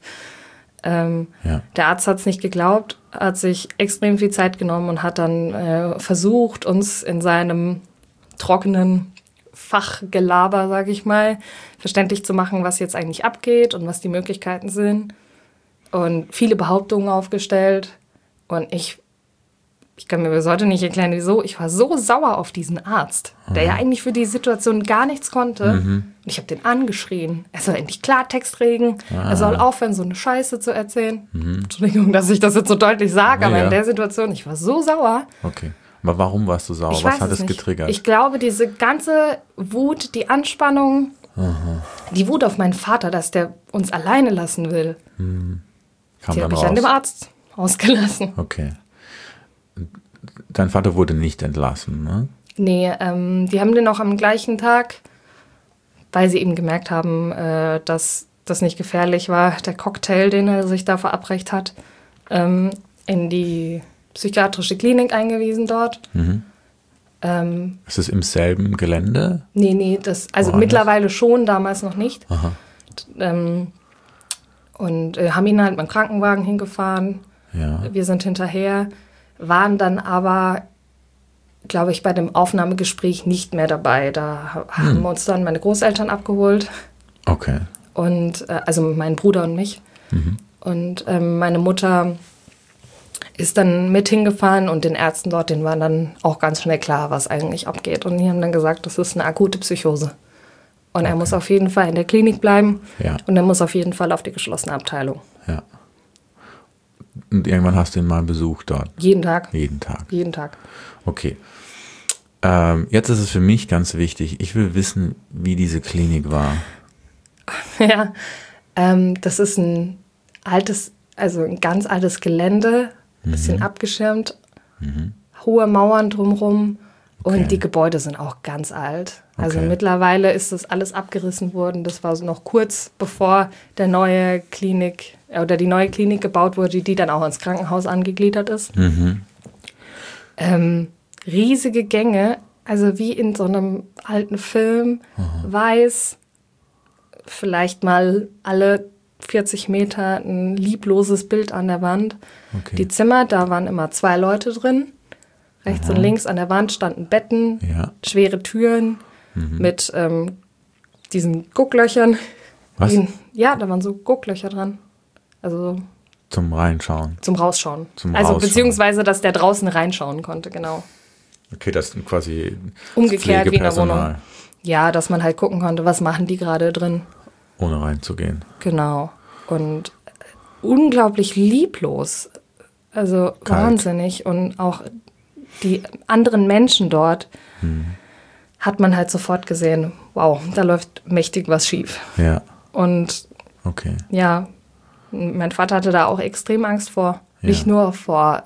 Der Arzt hat es nicht geglaubt, hat sich extrem viel Zeit genommen und hat dann versucht, uns in seinem trockenen Fachgelaber, sage ich mal, verständlich zu machen, was jetzt eigentlich abgeht und was die Möglichkeiten sind. Und viele Behauptungen aufgestellt. Und ich kann mir bis heute nicht erklären, wieso. Ich war so sauer auf diesen Arzt, der ja eigentlich für die Situation gar nichts konnte. Und ich habe den angeschrien. Er soll endlich Klartext reden. Er soll aufhören, so eine Scheiße zu erzählen. Entschuldigung, dass ich das jetzt so deutlich sage, aber in der Situation, ich war so sauer. Okay. Aber warum warst du sauer? Ich Was weiß hat es es nicht. getriggert? Ich glaube, diese ganze Wut, die Anspannung, die Wut auf meinen Vater, dass der uns alleine lassen will, Kam die dann habe ich raus. an dem Arzt ausgelassen. Okay. Dein Vater wurde nicht entlassen, ne? Nee, die haben den auch am gleichen Tag, weil sie eben gemerkt haben, dass das nicht gefährlich war, der Cocktail, den er sich da verabreicht hat, in die psychiatrische Klinik eingewiesen dort. Ist es im selben Gelände? Nee, mittlerweile schon, damals noch nicht. Aha. Und haben ihn halt mit dem Krankenwagen hingefahren. Ja. Wir sind hinterher, waren dann aber, glaube ich, bei dem Aufnahmegespräch nicht mehr dabei. Da haben uns dann meine Großeltern abgeholt. Okay. Und also mein Bruder und mich. Und meine Mutter ist dann mit hingefahren und den Ärzten dort, denen war dann auch ganz schnell klar, was eigentlich abgeht. Und die haben dann gesagt, das ist eine akute Psychose. Und er muss auf jeden Fall in der Klinik bleiben. Ja. Und er muss auf jeden Fall auf die geschlossene Abteilung. Ja. Und irgendwann hast du ihn mal besucht dort? Jeden Tag. Jeden Tag. Jeden Tag. Okay. Jetzt ist es für mich ganz wichtig, ich will wissen, wie diese Klinik war. Ja, das ist ein ganz altes Gelände, ein bisschen abgeschirmt, hohe Mauern drumherum und die Gebäude sind auch ganz alt. Also mittlerweile ist das alles abgerissen worden. Das war so noch kurz bevor die neue Klinik gebaut wurde, die dann auch ins Krankenhaus angegliedert ist. Riesige Gänge, also wie in so einem alten Film, weiß, vielleicht mal alle 40 Meter ein liebloses Bild an der Wand. Okay. Die Zimmer, da waren immer 2 Leute drin. Rechts und links an der Wand standen Betten, schwere Türen mit diesen Gucklöchern. Was? Da waren so Gucklöcher dran. Also Zum Reinschauen. zum Rausschauen. Rausschauen. Beziehungsweise, dass der draußen reinschauen konnte, genau. Okay, das ist quasi Umgekehrt wie in der Pflegepersonal, Wohnung. Ja, dass man halt gucken konnte, was machen die gerade drin. ohne reinzugehen. Genau. Und unglaublich lieblos. Also Kalt. wahnsinnig. Und auch die anderen Menschen dort hat man halt sofort gesehen, wow, da läuft mächtig was schief. Ja, Und okay. ja, mein Vater hatte da auch extrem Angst vor. Ja. Nicht nur vor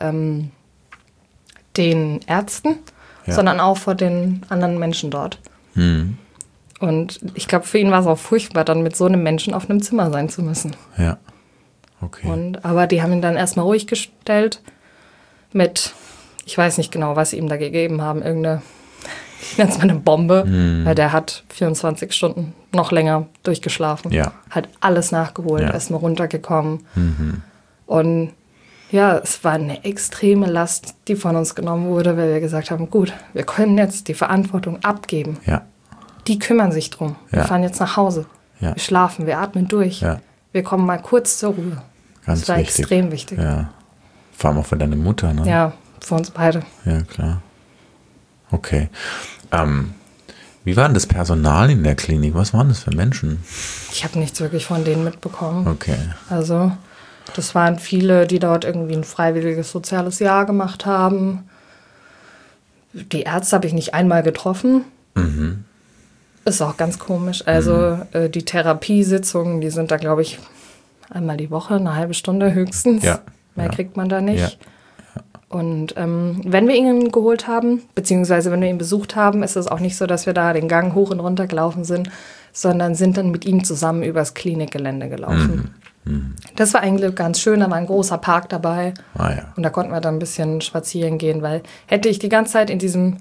den Ärzten, sondern auch vor den anderen Menschen dort. Und ich glaube, für ihn war es auch furchtbar, dann mit so einem Menschen auf einem Zimmer sein zu müssen. Ja, okay. Aber die haben ihn dann erstmal ruhig gestellt mit, ich weiß nicht genau, was sie ihm da gegeben haben, irgendeine, ich nenne es mal eine Bombe, weil der hat 24 Stunden noch länger durchgeschlafen. Ja. Hat alles nachgeholt, Ja. erstmal runtergekommen. Und ja, es war eine extreme Last, die von uns genommen wurde, weil wir gesagt haben, gut, wir können jetzt die Verantwortung abgeben. Ja, Die kümmern sich drum. Wir Ja. fahren jetzt nach Hause. Ja. Wir schlafen, wir atmen durch. Ja. Wir kommen mal kurz zur Ruhe. ganz das war wichtig. extrem wichtig. Ja. Vor allem auch für deine Mutter, ne? Ja, für uns beide. Ja, klar. Okay. Wie war denn das Personal in der Klinik? Was waren das für Menschen? Ich habe nichts wirklich von denen mitbekommen. Okay. Also, das waren viele, die dort irgendwie ein freiwilliges soziales Jahr gemacht haben. Die Ärzte habe ich nicht einmal getroffen. Ist auch ganz komisch. Also, die Therapiesitzungen, die sind da, glaube ich, einmal die Woche, eine halbe Stunde höchstens. Ja. Mehr Ja. kriegt man da nicht. Ja. Und wenn wir ihn geholt haben, beziehungsweise wenn wir ihn besucht haben, ist es auch nicht so, dass wir da den Gang hoch und runter gelaufen sind, sondern sind dann mit ihm zusammen übers Klinikgelände gelaufen. Das war eigentlich ganz schön, da war ein großer Park dabei Ah ja. und da konnten wir dann ein bisschen spazieren gehen, weil hätte ich die ganze Zeit in diesem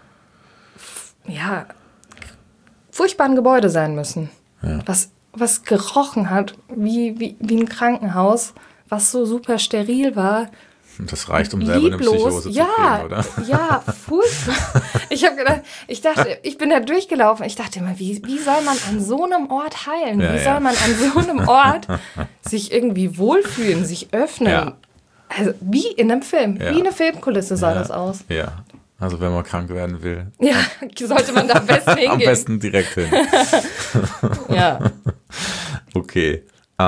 furchtbaren Gebäude sein müssen, was gerochen hat, wie ein Krankenhaus, was so super steril war. Das reicht, um selber eine Psychose zu kriegen, oder? Ja, furchtbar. Ich dachte, ich bin da durchgelaufen. Ich dachte immer, wie soll man an so einem Ort heilen? Ja, Wie soll man an so einem Ort sich irgendwie wohlfühlen, sich öffnen? Ja. Also wie in einem Film, Ja. wie eine Filmkulisse sah das aus. Ja. Also wenn man krank werden will, Ja, sollte man da am besten hingehen. am besten direkt hin. Ja. Okay.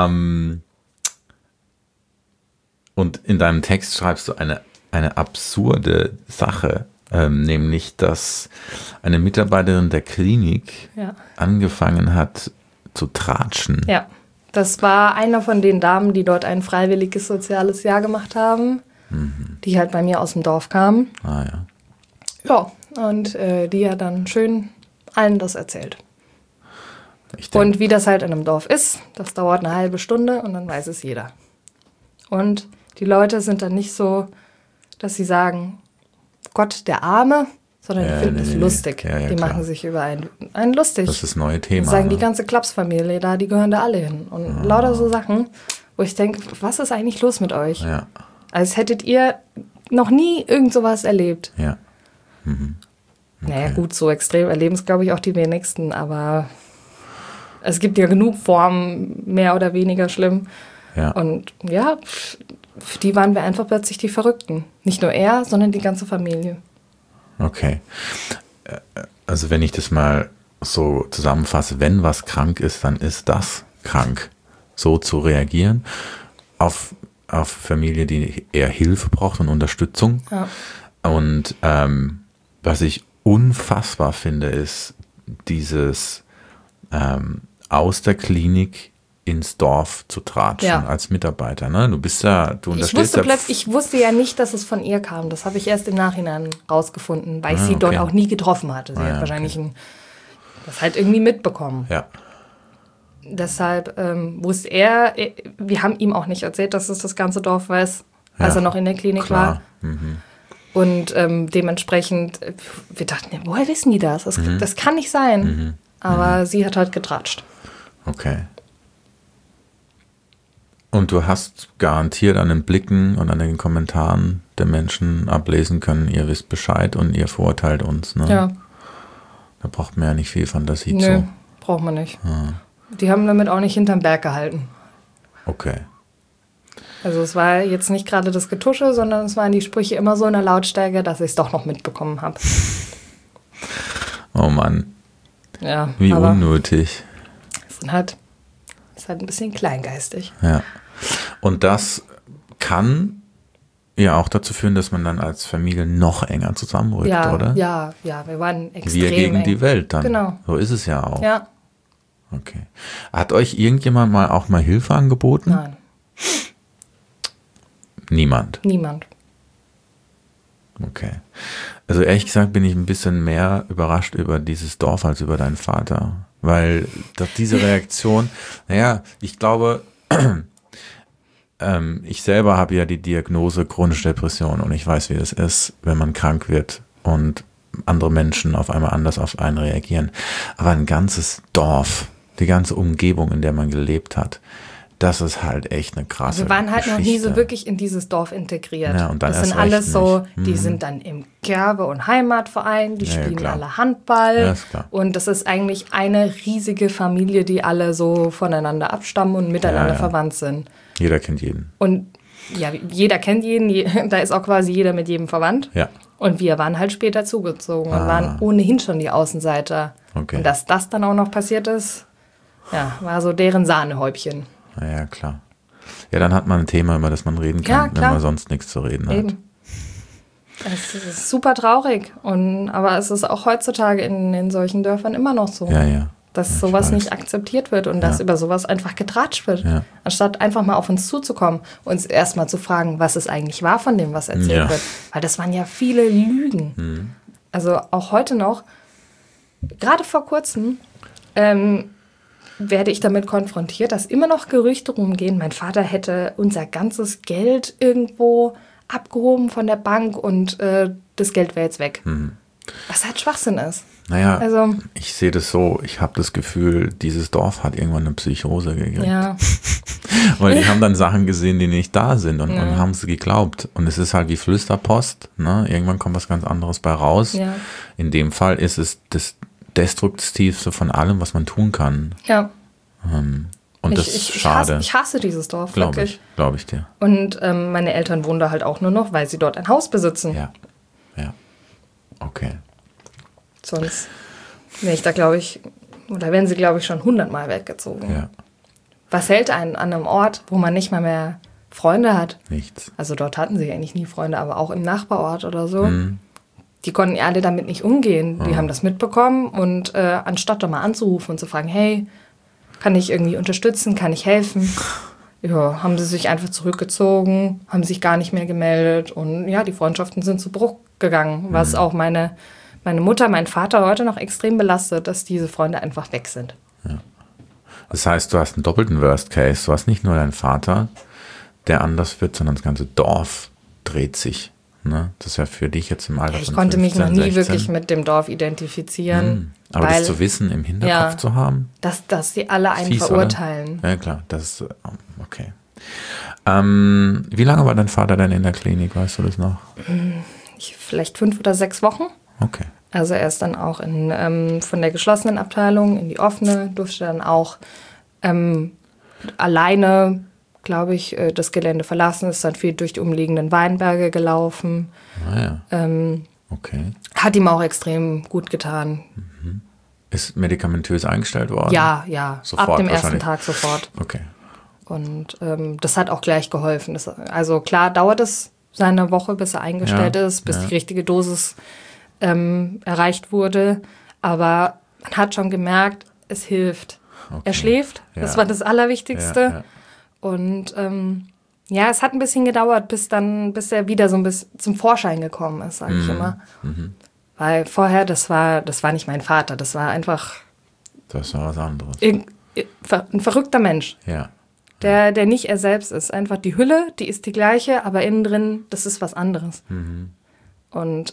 Und in deinem Text schreibst du eine absurde Sache, nämlich, dass eine Mitarbeiterin der Klinik Ja. angefangen hat zu tratschen. Ja, das war einer von den Damen, die dort ein freiwilliges soziales Jahr gemacht haben, die halt bei mir aus dem Dorf kamen. Ah ja. Ja, und die hat dann schön allen das erzählt. Ich denk, Und wie das halt in einem Dorf ist, das dauert eine halbe Stunde und dann weiß es jeder. Und die Leute sind dann nicht so, dass sie sagen, Gott, der Arme, sondern die finden es lustig. Ja, die klar. machen sich über einen lustig. Das ist das neue Thema. Und sagen, ne? die ganze Klapsfamilie da, die gehören da alle hin. Und lauter so Sachen, wo ich denke, was ist eigentlich los mit euch? Ja, Als hättet ihr noch nie irgend sowas erlebt. ja. Naja, gut, so extrem erleben es, glaube ich, auch die wenigsten, aber es gibt ja genug Formen, mehr oder weniger schlimm. Ja. Und ja, für die waren wir einfach plötzlich die Verrückten. Nicht nur er, sondern die ganze Familie. Okay. Also wenn ich das mal so zusammenfasse, wenn was krank ist, dann ist das krank. So zu reagieren auf Familie, die eher Hilfe braucht und Unterstützung. Ja. Und was ich unfassbar finde, ist dieses aus der Klinik ins Dorf zu tratschen als Mitarbeiter. Ne? Du bist ja, du unterstehst Ich wusste ja nicht, dass es von ihr kam. Das habe ich erst im Nachhinein rausgefunden, weil ich sie dort auch nie getroffen hatte. Sie hat wahrscheinlich das halt irgendwie mitbekommen. Ja. Deshalb wusste er, wir haben ihm auch nicht erzählt, dass es das ganze Dorf weiß, als er noch in der Klinik war. Und dementsprechend, wir dachten, woher wissen die das? Das kann nicht sein. Aber sie hat halt getratscht. Okay. Und du hast garantiert an den Blicken und an den Kommentaren der Menschen ablesen können, ihr wisst Bescheid und ihr verurteilt uns. Ne? Ja. Da braucht man ja nicht viel Fantasie Nö, zu. braucht man nicht. Die haben damit auch nicht hinterm Berg gehalten. Okay. Also es war jetzt nicht gerade das Getusche, sondern es waren die Sprüche immer so in der Lautstärke, dass ich es doch noch mitbekommen habe. Oh Mann, Ja, wie aber unnötig. ist halt ein bisschen kleingeistig. Ja. Und das kann ja auch dazu führen, dass man dann als Familie noch enger zusammenrückt, Ja, oder? ja, wir waren extrem Wir gegen eng. die Welt dann. Genau. So ist es ja auch. Ja, Okay. Hat euch irgendjemand auch mal Hilfe angeboten? nein, Niemand. niemand. Okay. Also ehrlich gesagt bin ich ein bisschen mehr überrascht über dieses Dorf als über deinen Vater. Weil diese Reaktion, naja, ich glaube, ich selber habe ja die Diagnose chronische Depression und ich weiß, wie es ist, wenn man krank wird und andere Menschen auf einmal anders auf einen reagieren. Aber ein ganzes Dorf, die ganze Umgebung, in der man gelebt hat, das ist halt echt eine krasse Wir waren halt Geschichte. noch nie so wirklich in dieses Dorf integriert. Ja, und dann das sind erst recht alles so, nicht. die sind dann im Gewerbe- und Heimatverein, die Ja, spielen klar. alle Handball. Ja, ist klar. Und das ist eigentlich eine riesige Familie, die alle so voneinander abstammen und miteinander Ja. verwandt sind. Jeder kennt jeden. Und ja, jeder kennt jeden, da ist auch quasi jeder mit jedem verwandt. Ja. Und wir waren halt später zugezogen und waren ohnehin schon die Außenseiter. Okay. Und dass das dann auch noch passiert ist, ja, war so deren Sahnehäubchen. Ja, klar. Ja, dann hat man ein Thema, über das man reden Ja, kann, wenn klar. man sonst nichts zu reden hat. Eben. Es ist super traurig. Aber es ist auch heutzutage in solchen Dörfern immer noch so, Ja, ja. dass ich sowas weiß. nicht akzeptiert wird und dass Ja. über sowas einfach getratscht wird. Ja. Anstatt einfach mal auf uns zuzukommen, uns erstmal zu fragen, was es eigentlich war von dem, was erzählt Ja. wird. Weil das waren ja viele Lügen. Also auch heute noch, gerade vor kurzem, werde ich damit konfrontiert, dass immer noch Gerüchte rumgehen, mein Vater hätte unser ganzes Geld irgendwo abgehoben von der Bank und das Geld wäre jetzt weg. Was halt Schwachsinn ist. Naja, Also- ich sehe das so, ich habe das Gefühl, dieses Dorf hat irgendwann eine Psychose gekriegt. Ja, Weil die haben dann Sachen gesehen, die nicht da sind und haben sie geglaubt. Und es ist halt wie Flüsterpost, ne? Irgendwann kommt was ganz anderes bei raus. Ja. In dem Fall ist es das Destruktivste von allem, was man tun kann. ja. Und das ist schade. Ich hasse dieses Dorf, Glaube wirklich. ich dir. Und meine Eltern wohnen da halt auch nur noch, weil sie dort ein Haus besitzen. Ja. Okay. Sonst wäre ich da, glaube ich, oder wären sie, glaube ich, schon 100-mal weggezogen. Ja. Was hält einen an einem Ort, wo man nicht mal mehr Freunde hat? Nichts. Also dort hatten sie eigentlich nie Freunde, aber auch im Nachbarort oder so. Die konnten ja alle damit nicht umgehen. Die haben das mitbekommen und anstatt da mal anzurufen und zu fragen, hey, kann ich irgendwie unterstützen, kann ich helfen? Ja, haben sie sich einfach zurückgezogen, haben sich gar nicht mehr gemeldet und ja, die Freundschaften sind zu Bruch gegangen, was auch meine Mutter, mein Vater heute noch extrem belastet, dass diese Freunde einfach weg sind. Das heißt, du hast einen doppelten Worst Case. Du hast nicht nur deinen Vater, der anders wird, sondern das ganze Dorf dreht sich. Ne? Das ist ja für dich jetzt im Alter Ich von konnte 15, mich noch nie 16. wirklich mit dem Dorf identifizieren. Aber weil, das zu wissen, im Hinterkopf zu haben? dass die alle einen Fies, verurteilen. oder? Ja, klar. Das ist, okay. Wie lange war dein Vater denn in der Klinik? Weißt du das noch? Vielleicht 5 oder 6 Wochen. Okay. Also er ist dann auch von der geschlossenen Abteilung in die offene, durfte dann auch alleine, glaube ich, das Gelände verlassen, ist dann viel durch die umliegenden Weinberge gelaufen. Ah ja. Okay. Hat ihm auch extrem gut getan. Ist medikamentös eingestellt worden? Ja. Sofort, ab dem ersten wahrscheinlich. Tag sofort. Okay. Und das hat auch gleich geholfen. Also klar dauert es seine Woche, bis er eingestellt ist, bis die richtige Dosis erreicht wurde. Aber man hat schon gemerkt, es hilft. Okay. Er schläft, das war das Allerwichtigste. Ja. Und es hat ein bisschen gedauert, bis er wieder so ein bisschen zum Vorschein gekommen ist, sage ich immer. Weil vorher, das war nicht mein Vater, das war einfach Das war was anderes. ein verrückter Mensch. Ja. Der nicht er selbst ist. Einfach die Hülle, die ist die gleiche, aber innen drin, das ist was anderes. Und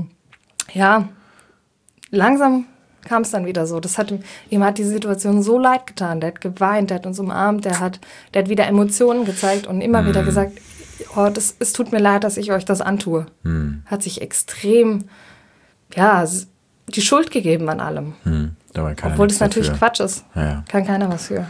langsam kam es dann wieder so. Ihm hat die Situation so leid getan. Der hat geweint, der hat uns umarmt, der hat wieder Emotionen gezeigt und immer wieder gesagt, es tut mir leid, dass ich euch das antue. Hat sich extrem, die Schuld gegeben an allem. Obwohl das natürlich Quatsch ist. Ja. Kann keiner was für.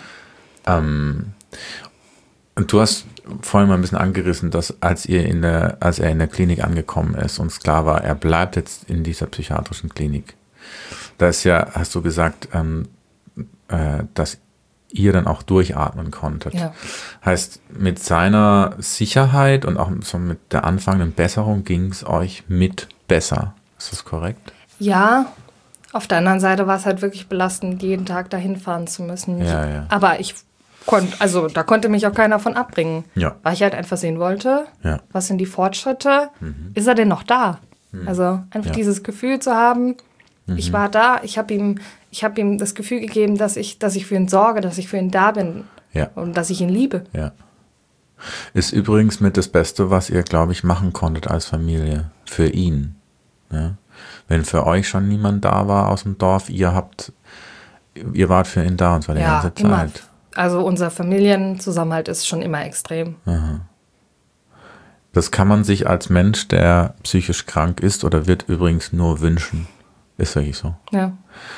Und du hast vorhin mal ein bisschen angerissen, dass als er in der Klinik angekommen ist und es klar war, er bleibt jetzt in dieser psychiatrischen Klinik. Da ist ja, hast du gesagt, dass ihr dann auch durchatmen konntet. Ja. Heißt, mit seiner Sicherheit und auch so mit der anfangenden Besserung ging es euch mit besser. Ist das korrekt? Ja, auf der anderen Seite war es halt wirklich belastend, jeden Tag dahin fahren zu müssen. Ja. Aber da konnte mich auch keiner von abbringen. Ja. Weil ich halt einfach sehen wollte, was sind die Fortschritte, ist er denn noch da? Also einfach dieses Gefühl zu haben, ich war da, ich habe ihm das Gefühl gegeben, dass ich für ihn sorge, dass ich für ihn da bin und dass ich ihn liebe. Ja. Ist übrigens mit das Beste, was ihr, glaube ich, machen konntet als Familie für ihn. Ja? Wenn für euch schon niemand da war aus dem Dorf, ihr wart für ihn da und zwar die ganze Zeit. Immer. Also unser Familienzusammenhalt ist schon immer extrem. Aha. Das kann man sich als Mensch, der psychisch krank ist oder wird, übrigens nur wünschen. Ist wirklich so. Ja.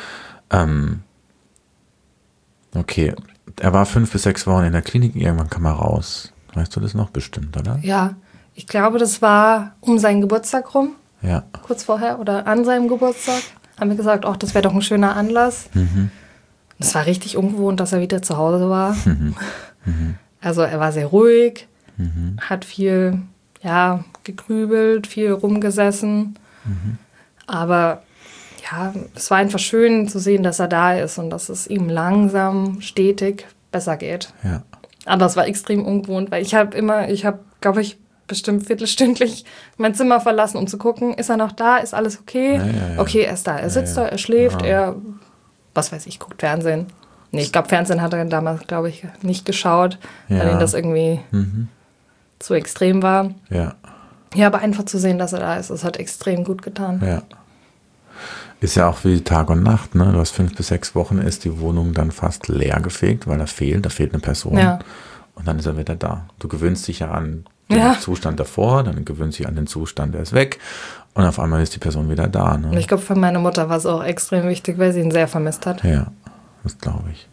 Okay. Er war 5 bis 6 Wochen in der Klinik, irgendwann kam er raus. Weißt du das noch bestimmt, oder? Ja, ich glaube, das war um seinen Geburtstag rum. Ja. Kurz vorher oder an seinem Geburtstag. Haben wir gesagt, das wäre doch ein schöner Anlass. Es war richtig ungewohnt, dass er wieder zu Hause war. Also er war sehr ruhig, hat viel gegrübelt, viel rumgesessen. Aber es war einfach schön zu sehen, dass er da ist und dass es ihm langsam, stetig besser geht. Ja. Aber es war extrem ungewohnt, weil ich habe, glaube ich, bestimmt viertelstündlich mein Zimmer verlassen, um zu gucken, ist er noch da, ist alles okay? Ja. Okay, er ist da, er sitzt da, er schläft, er, was weiß ich, guckt Fernsehen. Nee, ich glaube, Fernsehen hat er damals, glaube ich, nicht geschaut, weil ihm das irgendwie zu extrem war. Ja. Ja, aber einfach zu sehen, dass er da ist, das hat extrem gut getan. Ja. Ist ja auch wie Tag und Nacht, ne? Du hast 5 bis 6 Wochen, ist die Wohnung dann fast leer gefegt, weil da fehlt eine Person. Ja. Und dann ist er wieder da. Du gewöhnst dich ja an den Zustand davor, dann gewöhnst dich an den Zustand, der ist weg. Und auf einmal ist die Person wieder da. Ne? Und ich glaube, für meine Mutter war es auch extrem wichtig, weil sie ihn sehr vermisst hat. Ja, das glaube ich.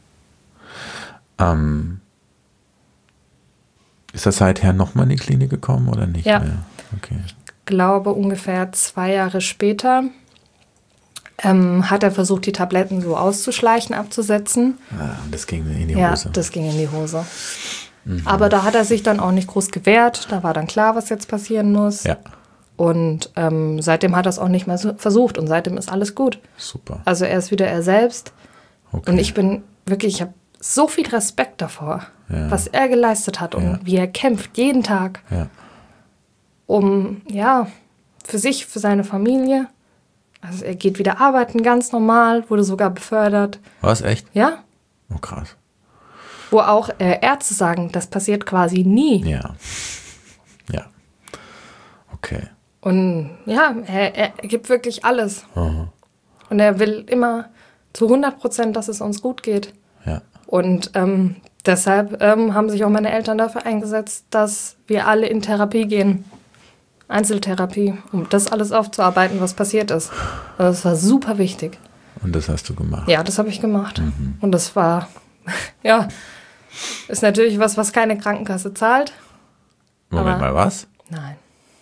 Ist er seither nochmal in die Klinik gekommen oder nicht mehr? Okay. Ich glaube, ungefähr 2 Jahre später hat er versucht, die Tabletten so auszuschleichen, abzusetzen. Das ging in die Hose. Ja, das ging in die Hose. Aber da hat er sich dann auch nicht groß gewehrt. Da war dann klar, was jetzt passieren muss. Ja. Und seitdem hat er es auch nicht mehr so versucht. Und seitdem ist alles gut. Super. Also er ist wieder er selbst. Okay. Und ich habe so viel Respekt davor, was er geleistet hat und wie er kämpft, jeden Tag. Ja. Um, für sich, für seine Familie. Also er geht wieder arbeiten, ganz normal, wurde sogar befördert. Was, echt? Ja. Oh, krass. Wo auch Ärzte sagen, das passiert quasi nie. Ja. Ja. Okay. Und ja, er gibt wirklich alles. Aha. Und er will immer zu 100%, dass es uns gut geht. Ja. Und deshalb haben sich auch meine Eltern dafür eingesetzt, dass wir alle in Therapie gehen. Einzeltherapie, um das alles aufzuarbeiten, was passiert ist. Und das war super wichtig. Und das hast du gemacht? Ja, das habe ich gemacht. Und das war, ja, ist natürlich was keine Krankenkasse zahlt. Moment mal, was? Nein.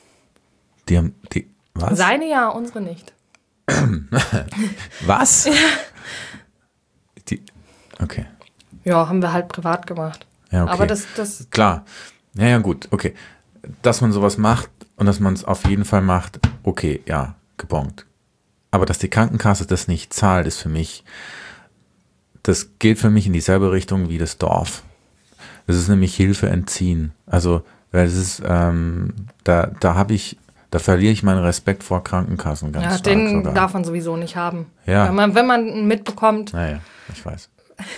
Was? Seine ja, unsere nicht. Was? Ja. Okay. Ja, haben wir halt privat gemacht. Ja, okay. Aber das klar. Ja, gut, okay. Dass man sowas macht und dass man es auf jeden Fall macht, okay, ja, gebongt. Aber dass die Krankenkasse das nicht zahlt, ist für mich, das geht für mich in dieselbe Richtung wie das Dorf. Das ist nämlich Hilfe entziehen. Also, weil es ist, da verliere ich meinen Respekt vor Krankenkassen ganz stark. Den sogar. darf man sowieso nicht haben. Ja. Wenn man mitbekommt. Naja, ich weiß.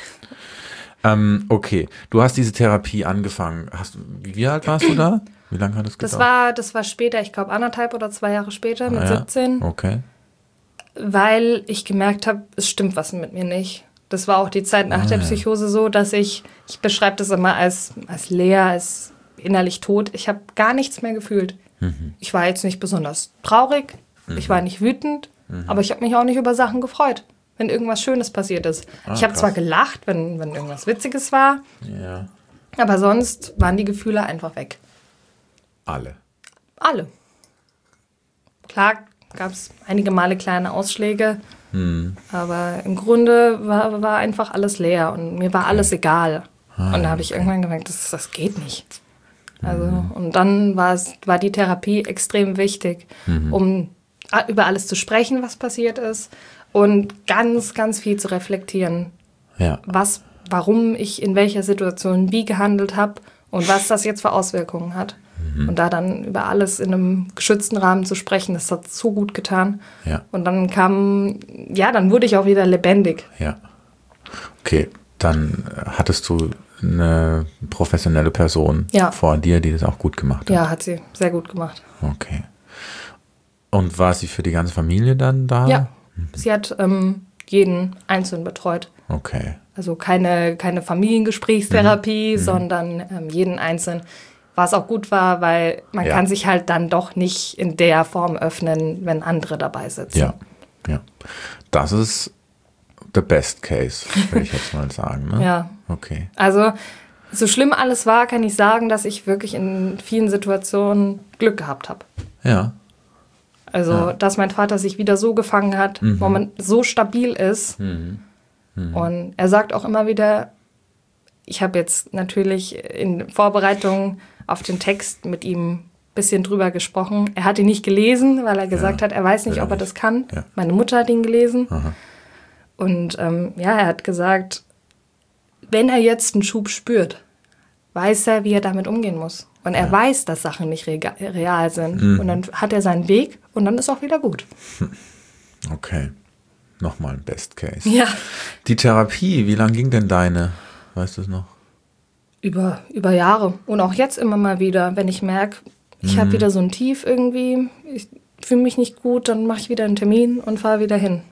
Okay, du hast diese Therapie angefangen. Wie alt warst du da? Wie lange hat es gedauert? Das war später, ich glaube 1,5 oder 2 Jahre später, mit 17. Okay. Weil ich gemerkt habe, es stimmt was mit mir nicht. Das war auch die Zeit nach der Psychose so, dass ich beschreibe das immer als leer, als innerlich tot. Ich habe gar nichts mehr gefühlt. Ich war jetzt nicht besonders traurig, ich war nicht wütend, aber ich habe mich auch nicht über Sachen gefreut, wenn irgendwas Schönes passiert ist. Ich habe zwar gelacht, wenn irgendwas Witziges war, aber sonst waren die Gefühle einfach weg. Alle. Klar gab es einige Male kleine Ausschläge, aber im Grunde war einfach alles leer und mir war alles egal. Und da habe ich irgendwann gemerkt, das geht nicht. Also, und dann war die Therapie extrem wichtig, um über alles zu sprechen, was passiert ist und ganz, ganz viel zu reflektieren. Ja. Warum ich in welcher Situation wie gehandelt habe und was das jetzt für Auswirkungen hat. Und da dann über alles in einem geschützten Rahmen zu sprechen, das hat so gut getan. Ja. Und dann dann wurde ich auch wieder lebendig. Ja. Okay, dann hattest du eine professionelle Person vor dir, die das auch gut gemacht hat. Ja, hat sie sehr gut gemacht. Okay. Und war sie für die ganze Familie dann da? Ja, sie hat jeden einzeln betreut. Okay. Also keine Familiengesprächstherapie, sondern jeden einzeln. Was auch gut war, weil man kann sich halt dann doch nicht in der Form öffnen, wenn andere dabei sitzen. Ja. Das ist the best case, würde ich jetzt mal sagen. Ne? Ja. Okay. Also, so schlimm alles war, kann ich sagen, dass ich wirklich in vielen Situationen Glück gehabt habe. Ja. Also, dass mein Vater sich wieder so gefangen hat, wo man so stabil ist. Und er sagt auch immer wieder, ich habe jetzt natürlich in Vorbereitung auf den Text mit ihm ein bisschen drüber gesprochen. Er hat ihn nicht gelesen, weil er gesagt hat, er weiß nicht, ob er das kann. Ja. Meine Mutter hat ihn gelesen. Aha. Und er hat gesagt, wenn er jetzt einen Schub spürt, weiß er, wie er damit umgehen muss. Und er weiß, dass Sachen nicht real sind. Und dann hat er seinen Weg und dann ist auch wieder gut. Okay. Nochmal ein Best Case. Ja. Die Therapie, wie lang ging denn deine? Weißt du es noch? Über Jahre. Und auch jetzt immer mal wieder, wenn ich merke, ich habe wieder so ein Tief irgendwie, ich fühle mich nicht gut, dann mache ich wieder einen Termin und fahre wieder hin.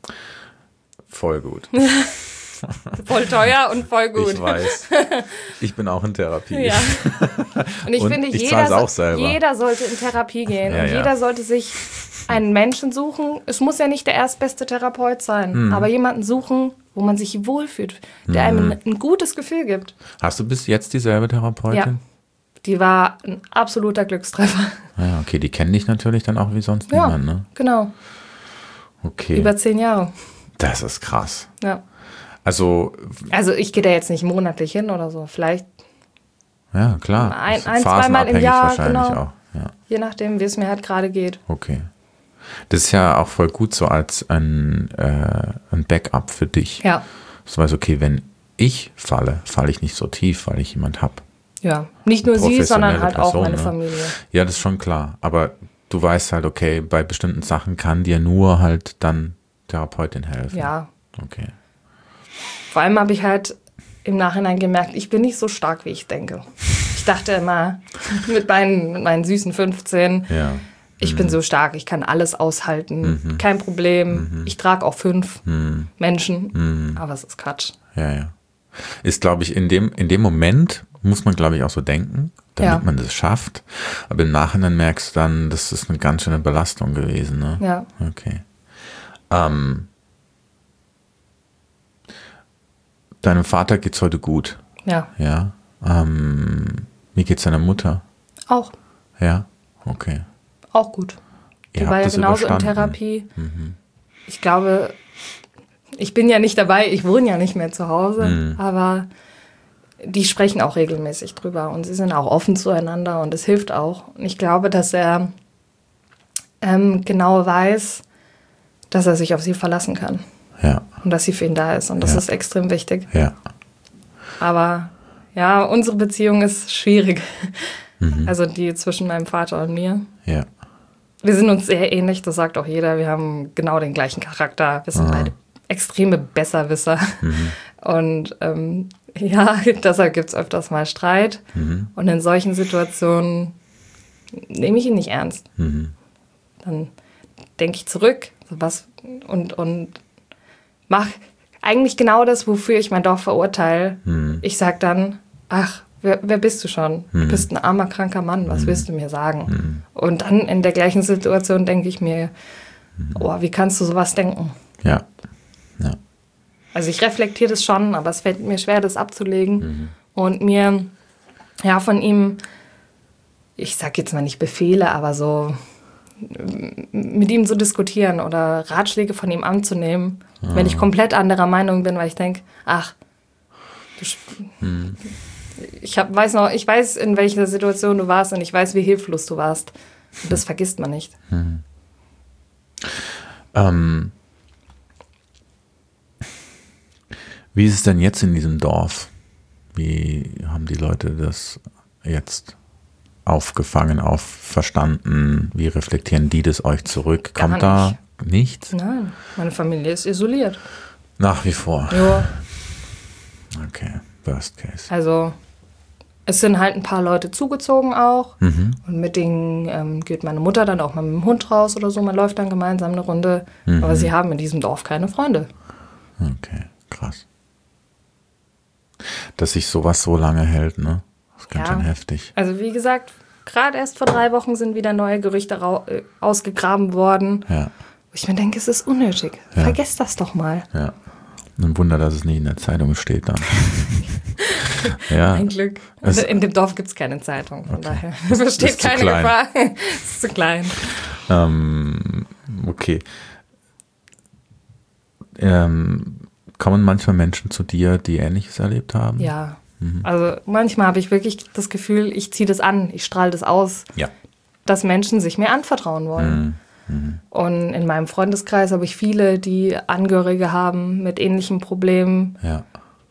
Voll gut. Voll teuer und voll gut. Ich weiß. Ich bin auch in Therapie. Ja. Und ich finde, jeder sollte in Therapie gehen. Und jeder sollte sich einen Menschen suchen. Es muss ja nicht der erstbeste Therapeut sein, aber jemanden suchen, wo man sich wohlfühlt, der einem ein gutes Gefühl gibt. Hast du bis jetzt dieselbe Therapeutin? Ja. Die war ein absoluter Glückstreffer. Ja, okay, die kennen dich natürlich dann auch wie sonst niemand, ne? Genau. Okay. Über 10 Jahre. Das ist krass. Ja. Also ich gehe da jetzt nicht monatlich hin oder so. Vielleicht ja, klar. Zweimal im Jahr, wahrscheinlich genau. Auch. Ja. Je nachdem, wie es mir halt gerade geht. Okay. Das ist ja auch voll gut so als ein Backup für dich. Ja. Du weißt, okay, wenn ich falle ich nicht so tief, weil ich jemand habe. Ja, nicht nur sie, sondern halt auch meine Familie. Ja, das ist schon klar. Aber du weißt halt, okay, bei bestimmten Sachen kann dir nur halt dann Therapeutin helfen. Ja. Okay. Vor allem habe ich halt im Nachhinein gemerkt, ich bin nicht so stark, wie ich denke. Ich dachte immer, mit meinen süßen 15, Ich bin so stark, ich kann alles aushalten, kein Problem. Ich trage auch 5 Menschen, aber es ist Quatsch. Ja. Ist, glaube ich, in dem Moment muss man, glaube ich, auch so denken, damit man das schafft. Aber im Nachhinein merkst du dann, das ist eine ganz schöne Belastung gewesen. Ne? Ja. Okay. Deinem Vater geht's heute gut. Ja. Ja. Wie geht's deiner Mutter? Auch. Ja. Okay. Auch gut. Die war ja genauso in Therapie. Ich glaube, ich bin ja nicht dabei, ich wohne ja nicht mehr zu Hause, aber die sprechen auch regelmäßig drüber und sie sind auch offen zueinander und es hilft auch. Und ich glaube, dass er genau weiß, dass er sich auf sie verlassen kann. Ja. Und dass sie für ihn da ist und das ist extrem wichtig. Ja. Aber ja, unsere Beziehung ist schwierig. Also die zwischen meinem Vater und mir. Ja. Wir sind uns sehr ähnlich, das sagt auch jeder. Wir haben genau den gleichen Charakter. Wir sind beide extreme Besserwisser. Und deshalb gibt es öfters mal Streit. Und in solchen Situationen nehme ich ihn nicht ernst. Dann denke ich zurück und mache eigentlich genau das, wofür ich mein Dorf verurteile. Ich sage dann, ach, wer bist du schon? Du bist ein armer, kranker Mann, was willst du mir sagen? Und dann in der gleichen Situation denke ich mir, oh, wie kannst du sowas denken? Ja. Also ich reflektiere das schon, aber es fällt mir schwer, das abzulegen. Und mir, von ihm, ich sag jetzt mal nicht Befehle, aber so mit ihm zu diskutieren oder Ratschläge von ihm anzunehmen, wenn ich komplett anderer Meinung bin, weil ich denke, ach, ich weiß, in welcher Situation du warst und ich weiß, wie hilflos du warst. Und das vergisst man nicht. Wie ist es denn jetzt in diesem Dorf? Wie haben die Leute das jetzt aufgefangen, verstanden? Wie reflektieren die das euch zurück? Kommt da nichts? Nein, meine Familie ist isoliert. Nach wie vor? Ja. Okay, Worst Case. Also es sind halt ein paar Leute zugezogen auch. Und mit denen geht meine Mutter dann auch mal mit dem Hund raus oder so. Man läuft dann gemeinsam eine Runde. Aber sie haben in diesem Dorf keine Freunde. Okay, krass. Dass sich sowas so lange hält, ne? Das ist ganz schön heftig. Also wie gesagt, gerade erst vor 3 Wochen sind wieder neue Gerüchte ausgegraben worden. Ja. Wo ich mir denke, es ist unnötig. Ja. Vergesst das doch mal. Ja. Ein Wunder, dass es nicht in der Zeitung steht dann. Ja. Ein Glück. In dem Dorf gibt es keine Zeitung. Von daher besteht keine Gefahr. Es ist zu klein. Okay. Kommen manchmal Menschen zu dir, die Ähnliches erlebt haben? Ja. Also manchmal habe ich wirklich das Gefühl, ich ziehe das an, ich strahle das aus, dass Menschen sich mir anvertrauen wollen. Und in meinem Freundeskreis habe ich viele, die Angehörige haben mit ähnlichen Problemen. Ja.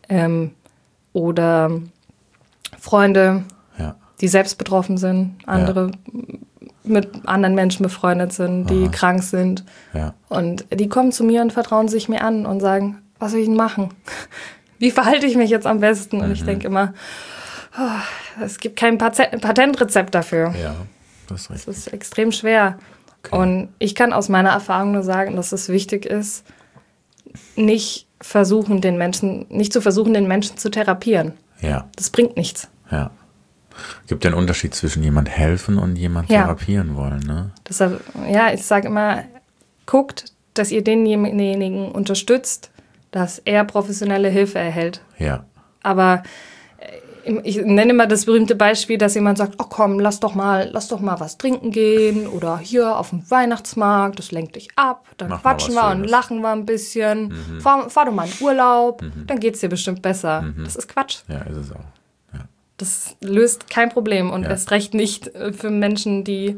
Oder Freunde, die selbst betroffen sind, andere mit anderen Menschen befreundet sind, die krank sind. Ja. Und die kommen zu mir und vertrauen sich mir an und sagen, was soll ich denn machen? Wie verhalte ich mich jetzt am besten? Und ich denke immer, es gibt kein Patentrezept dafür. Ja, das ist richtig. Das ist extrem schwer. Okay. Und ich kann aus meiner Erfahrung nur sagen, dass es wichtig ist, nicht zu versuchen, den Menschen zu therapieren. Ja. Das bringt nichts. Ja. Es gibt ja einen Unterschied zwischen jemand helfen und jemand therapieren wollen, ne? Deshalb, ich sage immer, guckt, dass ihr denjenigen unterstützt, dass er professionelle Hilfe erhält. Ja. Aber ich nenne immer das berühmte Beispiel, dass jemand sagt, oh komm, lass doch mal was trinken gehen oder hier auf dem Weihnachtsmarkt, das lenkt dich ab, dann quatschen wir und lachen wir ein bisschen, fahr doch mal in Urlaub, dann geht's dir bestimmt besser. Das ist Quatsch. Ja, ist es auch. Ja. Das löst kein Problem und erst recht nicht für Menschen, die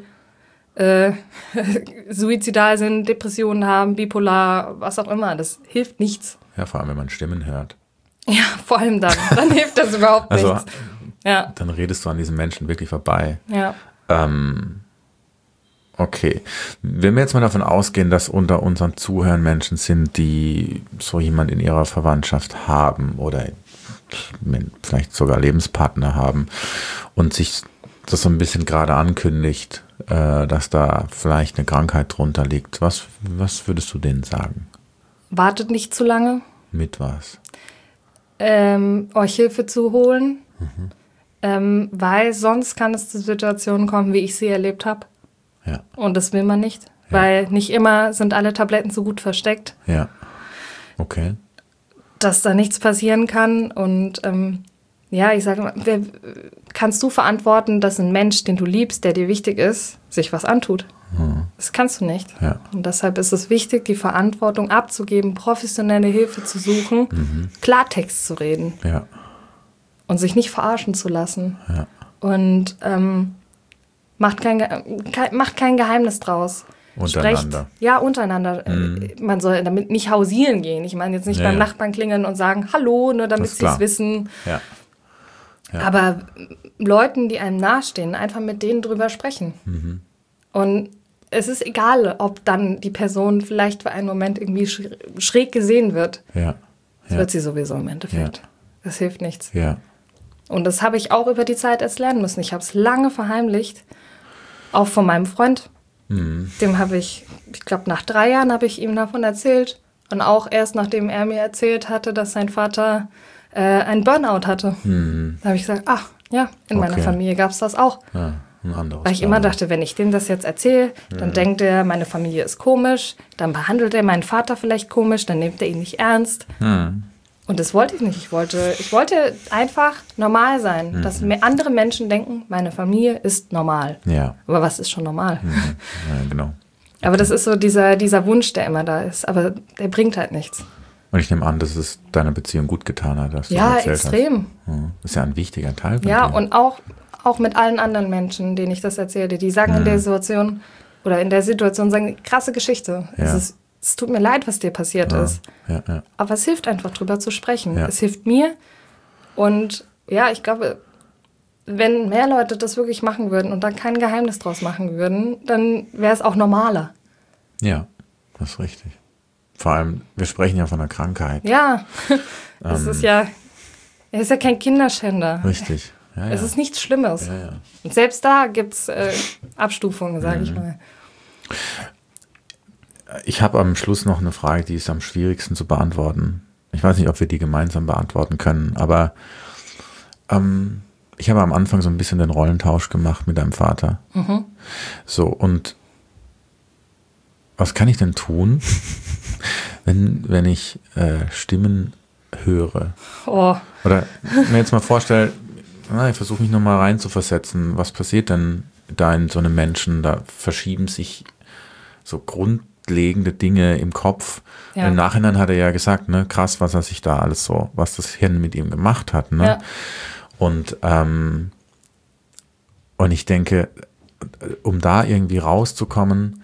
suizidal sind, Depressionen haben, bipolar, was auch immer. Das hilft nichts. Ja, vor allem, wenn man Stimmen hört. Ja, vor allem dann. Dann hilft das überhaupt nichts. Also, dann redest du an diesen Menschen wirklich vorbei. Ja. Okay. Wenn wir jetzt mal davon ausgehen, dass unter unseren Zuhörern Menschen sind, die so jemand in ihrer Verwandtschaft haben oder vielleicht sogar Lebenspartner haben und sich das so ein bisschen gerade ankündigt, dass da vielleicht eine Krankheit drunter liegt, was würdest du denen sagen? Wartet nicht zu lange. Mit was? Euch Hilfe zu holen, weil sonst kann es zu Situationen kommen, wie ich sie erlebt habe. Ja. Und das will man nicht, weil nicht immer sind alle Tabletten so gut versteckt. Ja. Okay. Dass da nichts passieren kann. Und ich sage mal, kannst du verantworten, dass ein Mensch, den du liebst, der dir wichtig ist, sich was antut? Das kannst du nicht. Ja. Und deshalb ist es wichtig, die Verantwortung abzugeben, professionelle Hilfe zu suchen, Klartext zu reden. Ja. Und sich nicht verarschen zu lassen. Ja. Und macht kein Geheimnis draus. Untereinander. Untereinander. Man soll damit nicht hausieren gehen. Ich meine jetzt nicht beim Nachbarn klingeln und sagen, hallo, nur damit sie es wissen. Ja. Ja. Aber Leuten, die einem nahestehen, einfach mit denen drüber sprechen. Und es ist egal, ob dann die Person vielleicht für einen Moment irgendwie schräg gesehen wird. Ja. Das wird sie sowieso im Endeffekt. Ja. Das hilft nichts. Ja. Und das habe ich auch über die Zeit erst lernen müssen. Ich habe es lange verheimlicht. Auch von meinem Freund. Dem habe ich glaube, nach 3 Jahren habe ich ihm davon erzählt. Und auch erst, nachdem er mir erzählt hatte, dass sein Vater einen Burnout hatte. Da habe ich gesagt, in meiner Familie gab es das auch. Ja, ein anderes Weil ich immer dachte, wenn ich dem das jetzt erzähle, dann denkt er, meine Familie ist komisch. Dann behandelt er meinen Vater vielleicht komisch. Dann nimmt er ihn nicht ernst. Und das wollte ich nicht. Ich wollte einfach normal sein. Dass andere Menschen denken, meine Familie ist normal. Ja. Aber was ist schon normal? Ja, genau. Aber das ist so dieser Wunsch, der immer da ist. Aber der bringt halt nichts. Und ich nehme an, dass es deiner Beziehung gut getan hat, dass du Ja, das erzählt extrem. hast. Das ist ja ein wichtiger Teil von Ja, dir. und auch mit allen anderen Menschen, denen ich das erzähle. Die sagen in der Situation, sagen, krasse Geschichte. Ja. Es tut mir leid, was dir passiert ist. Ja, ja. Aber es hilft einfach, drüber zu sprechen. Ja. Es hilft mir. Und ja, ich glaube, wenn mehr Leute das wirklich machen würden und da kein Geheimnis draus machen würden, dann wäre es auch normaler. Ja, das ist richtig. Vor allem, wir sprechen ja von einer Krankheit. Ja, er ist ja kein Kinderschänder. Richtig. Ja, Es ist nichts Schlimmes. Ja. Und selbst da gibt es Abstufungen, sage ich mal. Ich habe am Schluss noch eine Frage, die ist am schwierigsten zu beantworten. Ich weiß nicht, ob wir die gemeinsam beantworten können, aber ich habe am Anfang so ein bisschen den Rollentausch gemacht mit deinem Vater. So, und was kann ich denn tun, wenn ich Stimmen höre? Oh. Oder mir jetzt mal vorstelle, ich versuche mich nochmal rein zu versetzen. Was passiert denn da in so einem Menschen? Da verschieben sich so grundlegende Dinge im Kopf. Ja. Im Nachhinein hat er ja gesagt, ne, krass, was das Hirn mit ihm gemacht hat. Ne? Ja. Und ich denke, um da irgendwie rauszukommen,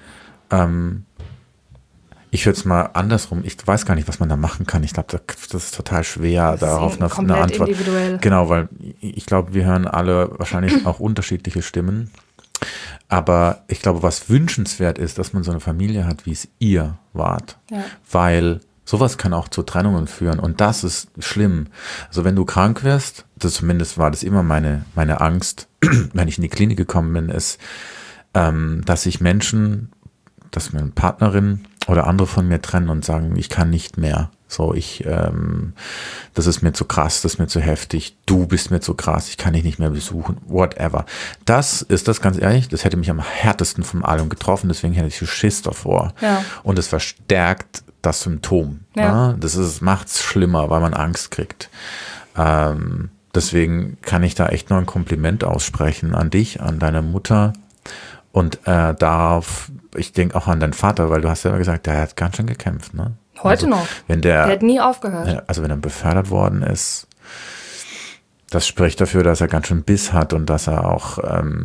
ich würde es mal andersrum, ich weiß gar nicht, was man da machen kann. Ich glaube, das ist total schwer, darauf eine Antwort. Individuell. Genau, weil ich glaube, wir hören alle wahrscheinlich auch unterschiedliche Stimmen. Aber ich glaube, was wünschenswert ist, dass man so eine Familie hat, wie es ihr wart. Ja. Weil sowas kann auch zu Trennungen führen und das ist schlimm. Also wenn du krank wirst, zumindest war das immer meine Angst, wenn ich in die Klinik gekommen bin, ist, dass meine Partnerin oder andere von mir trennen und sagen, ich kann nicht mehr. So, das ist mir zu krass, das ist mir zu heftig, du bist mir zu krass, ich kann dich nicht mehr besuchen, whatever. Das ganz ehrlich, das hätte mich am härtesten von allem getroffen, deswegen hätte ich so Schiss davor. Ja. Und es verstärkt das Symptom. Ja. Ne? Macht es schlimmer, weil man Angst kriegt. Deswegen kann ich da echt nur ein Kompliment aussprechen an dich, an deine Mutter und darauf, ich denke auch an deinen Vater, weil du hast ja gesagt, der hat ganz schön gekämpft, ne? Heute noch. Der hat nie aufgehört. Also wenn er befördert worden ist, das spricht dafür, dass er ganz schön Biss hat und dass er auch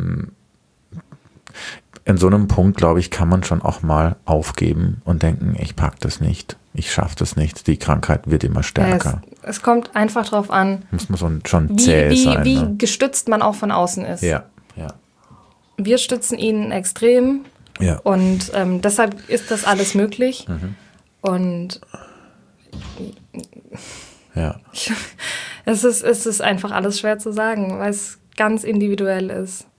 in so einem Punkt, glaube ich, kann man schon auch mal aufgeben und denken, ich pack das nicht, ich schaffe das nicht, die Krankheit wird immer stärker. Ja, es kommt einfach drauf an, muss man schon zäh sein. Wie ne? gestützt man auch von außen ist. Ja. Wir stützen ihn extrem Ja. und deshalb ist das alles möglich. Und Ja. es ist einfach alles schwer zu sagen, weil es ganz individuell ist.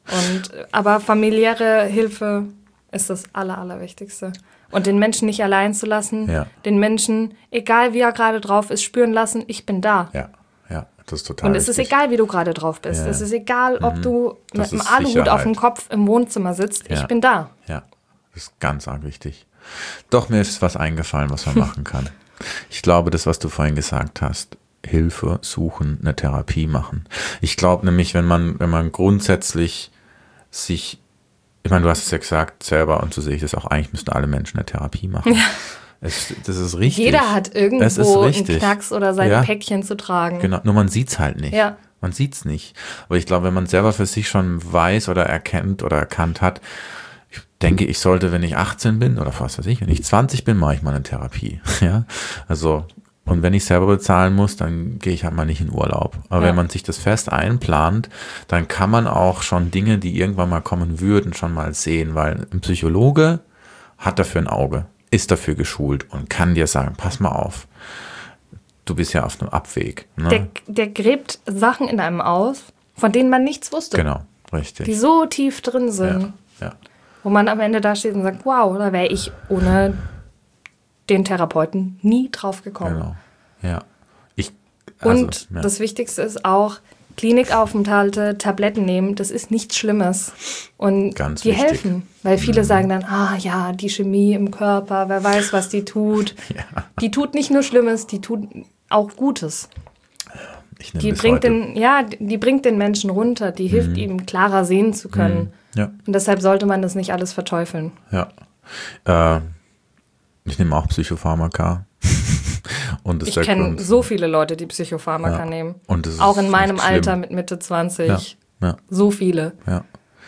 Aber familiäre Hilfe ist das Allerwichtigste. Und den Menschen nicht allein zu lassen, den Menschen, egal wie er gerade drauf ist, spüren lassen, ich bin da. Ja, das ist total Und es ist egal, wie du gerade drauf bist. Es ist egal, ob du Das mit ist einem Aluhut Sicherheit. auf dem Kopf im Wohnzimmer sitzt, ich bin da. Ja, das ist ganz arg wichtig. Doch, mir ist was eingefallen, was man machen kann. Ich glaube, das, was du vorhin gesagt hast, Hilfe suchen, eine Therapie machen. Ich glaube nämlich, wenn man grundsätzlich sich, ich meine, du hast es ja gesagt selber und so sehe ich das auch, eigentlich müssten alle Menschen eine Therapie machen. Ja. Das ist richtig. Jeder hat irgendwo einen Knacks oder seine Päckchen zu tragen. Genau, nur man sieht es halt nicht. Ja. Man sieht es nicht. Aber ich glaube, wenn man selber für sich schon weiß oder erkennt oder erkannt hat, ich denke, ich sollte, wenn ich 18 bin oder was weiß ich, wenn ich 20 bin, mache ich mal eine Therapie. Ja, also, und wenn ich selber bezahlen muss, dann gehe ich halt mal nicht in Urlaub. Aber wenn man sich das fest einplant, dann kann man auch schon Dinge, die irgendwann mal kommen würden, schon mal sehen, weil ein Psychologe hat dafür ein Auge, ist dafür geschult und kann dir sagen, pass mal auf, du bist ja auf einem Abweg. Ne? Der gräbt Sachen in einem aus, von denen man nichts wusste. Genau, richtig. Die so tief drin sind. Ja. Wo man am Ende da steht und sagt, wow, da wäre ich ohne den Therapeuten nie drauf gekommen. Genau, ja. Das Wichtigste ist auch, Klinikaufenthalte, Tabletten nehmen, das ist nichts Schlimmes. Und ganz die wichtig. helfen. Weil viele sagen dann, die Chemie im Körper, wer weiß, was die tut. Ja. Die tut nicht nur Schlimmes, die tut auch Gutes. Die bringt den Menschen runter, die hilft ihm, klarer sehen zu können. Ja. Und deshalb sollte man das nicht alles verteufeln. Ja. Ich nehme auch Psychopharmaka. Und ich kenne so viele Leute, die Psychopharmaka nehmen. Und das ist auch in meinem schlimm. Alter mit Mitte 20. Ja. So viele. Ja.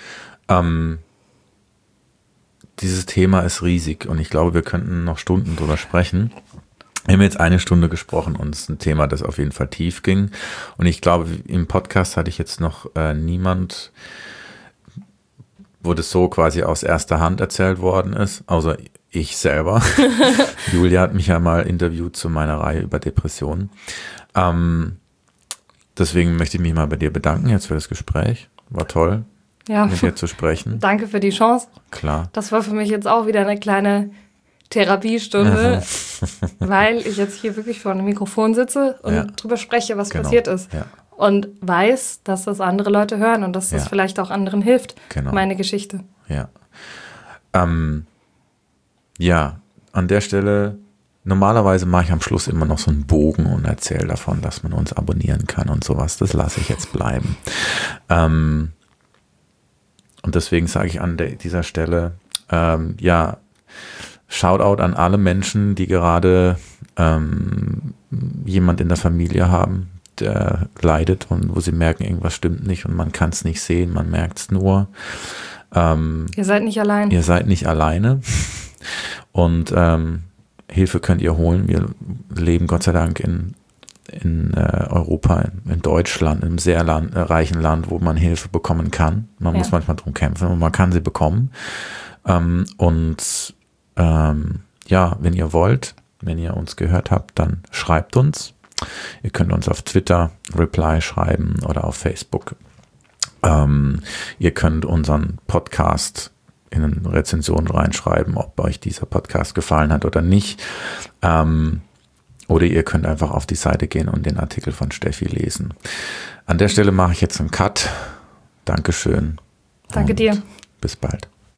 Dieses Thema ist riesig und ich glaube, wir könnten noch Stunden drüber sprechen. Wir haben jetzt 1 Stunde gesprochen und es ist ein Thema, das auf jeden Fall tief ging. Und ich glaube, im Podcast hatte ich jetzt noch niemand, wo das so quasi aus erster Hand erzählt worden ist, außer ich selber. Julia hat mich ja mal interviewt zu meiner Reihe über Depressionen. Deswegen möchte ich mich mal bei dir bedanken jetzt für das Gespräch. War toll, mit dir zu sprechen. Danke für die Chance. Klar. Das war für mich jetzt auch wieder eine kleine Therapiestunde, weil ich jetzt hier wirklich vor einem Mikrofon sitze und drüber spreche, was passiert ist. Ja. Und weiß, dass das andere Leute hören und dass das vielleicht auch anderen hilft, meine Geschichte. Ja. An der Stelle, normalerweise mache ich am Schluss immer noch so einen Bogen und erzähle davon, dass man uns abonnieren kann und sowas. Das lasse ich jetzt bleiben. Und deswegen sage ich an dieser Stelle, Shoutout an alle Menschen, die gerade jemand in der Familie haben, der leidet und wo sie merken, irgendwas stimmt nicht und man kann es nicht sehen, man merkt es nur. Ihr seid nicht allein. Ihr seid nicht alleine und Hilfe könnt ihr holen. Wir leben Gott sei Dank in Europa, in Deutschland, in einem sehr reichen Land, wo man Hilfe bekommen kann. Man muss manchmal drum kämpfen, aber man kann sie bekommen. Wenn ihr wollt, wenn ihr uns gehört habt, dann schreibt uns. Ihr könnt uns auf Twitter Reply schreiben oder auf Facebook. Ihr könnt unseren Podcast in eine Rezension reinschreiben, ob euch dieser Podcast gefallen hat oder nicht. Oder ihr könnt einfach auf die Seite gehen und den Artikel von Steffi lesen. An der Stelle mache ich jetzt einen Cut. Dankeschön. Danke dir. Bis bald.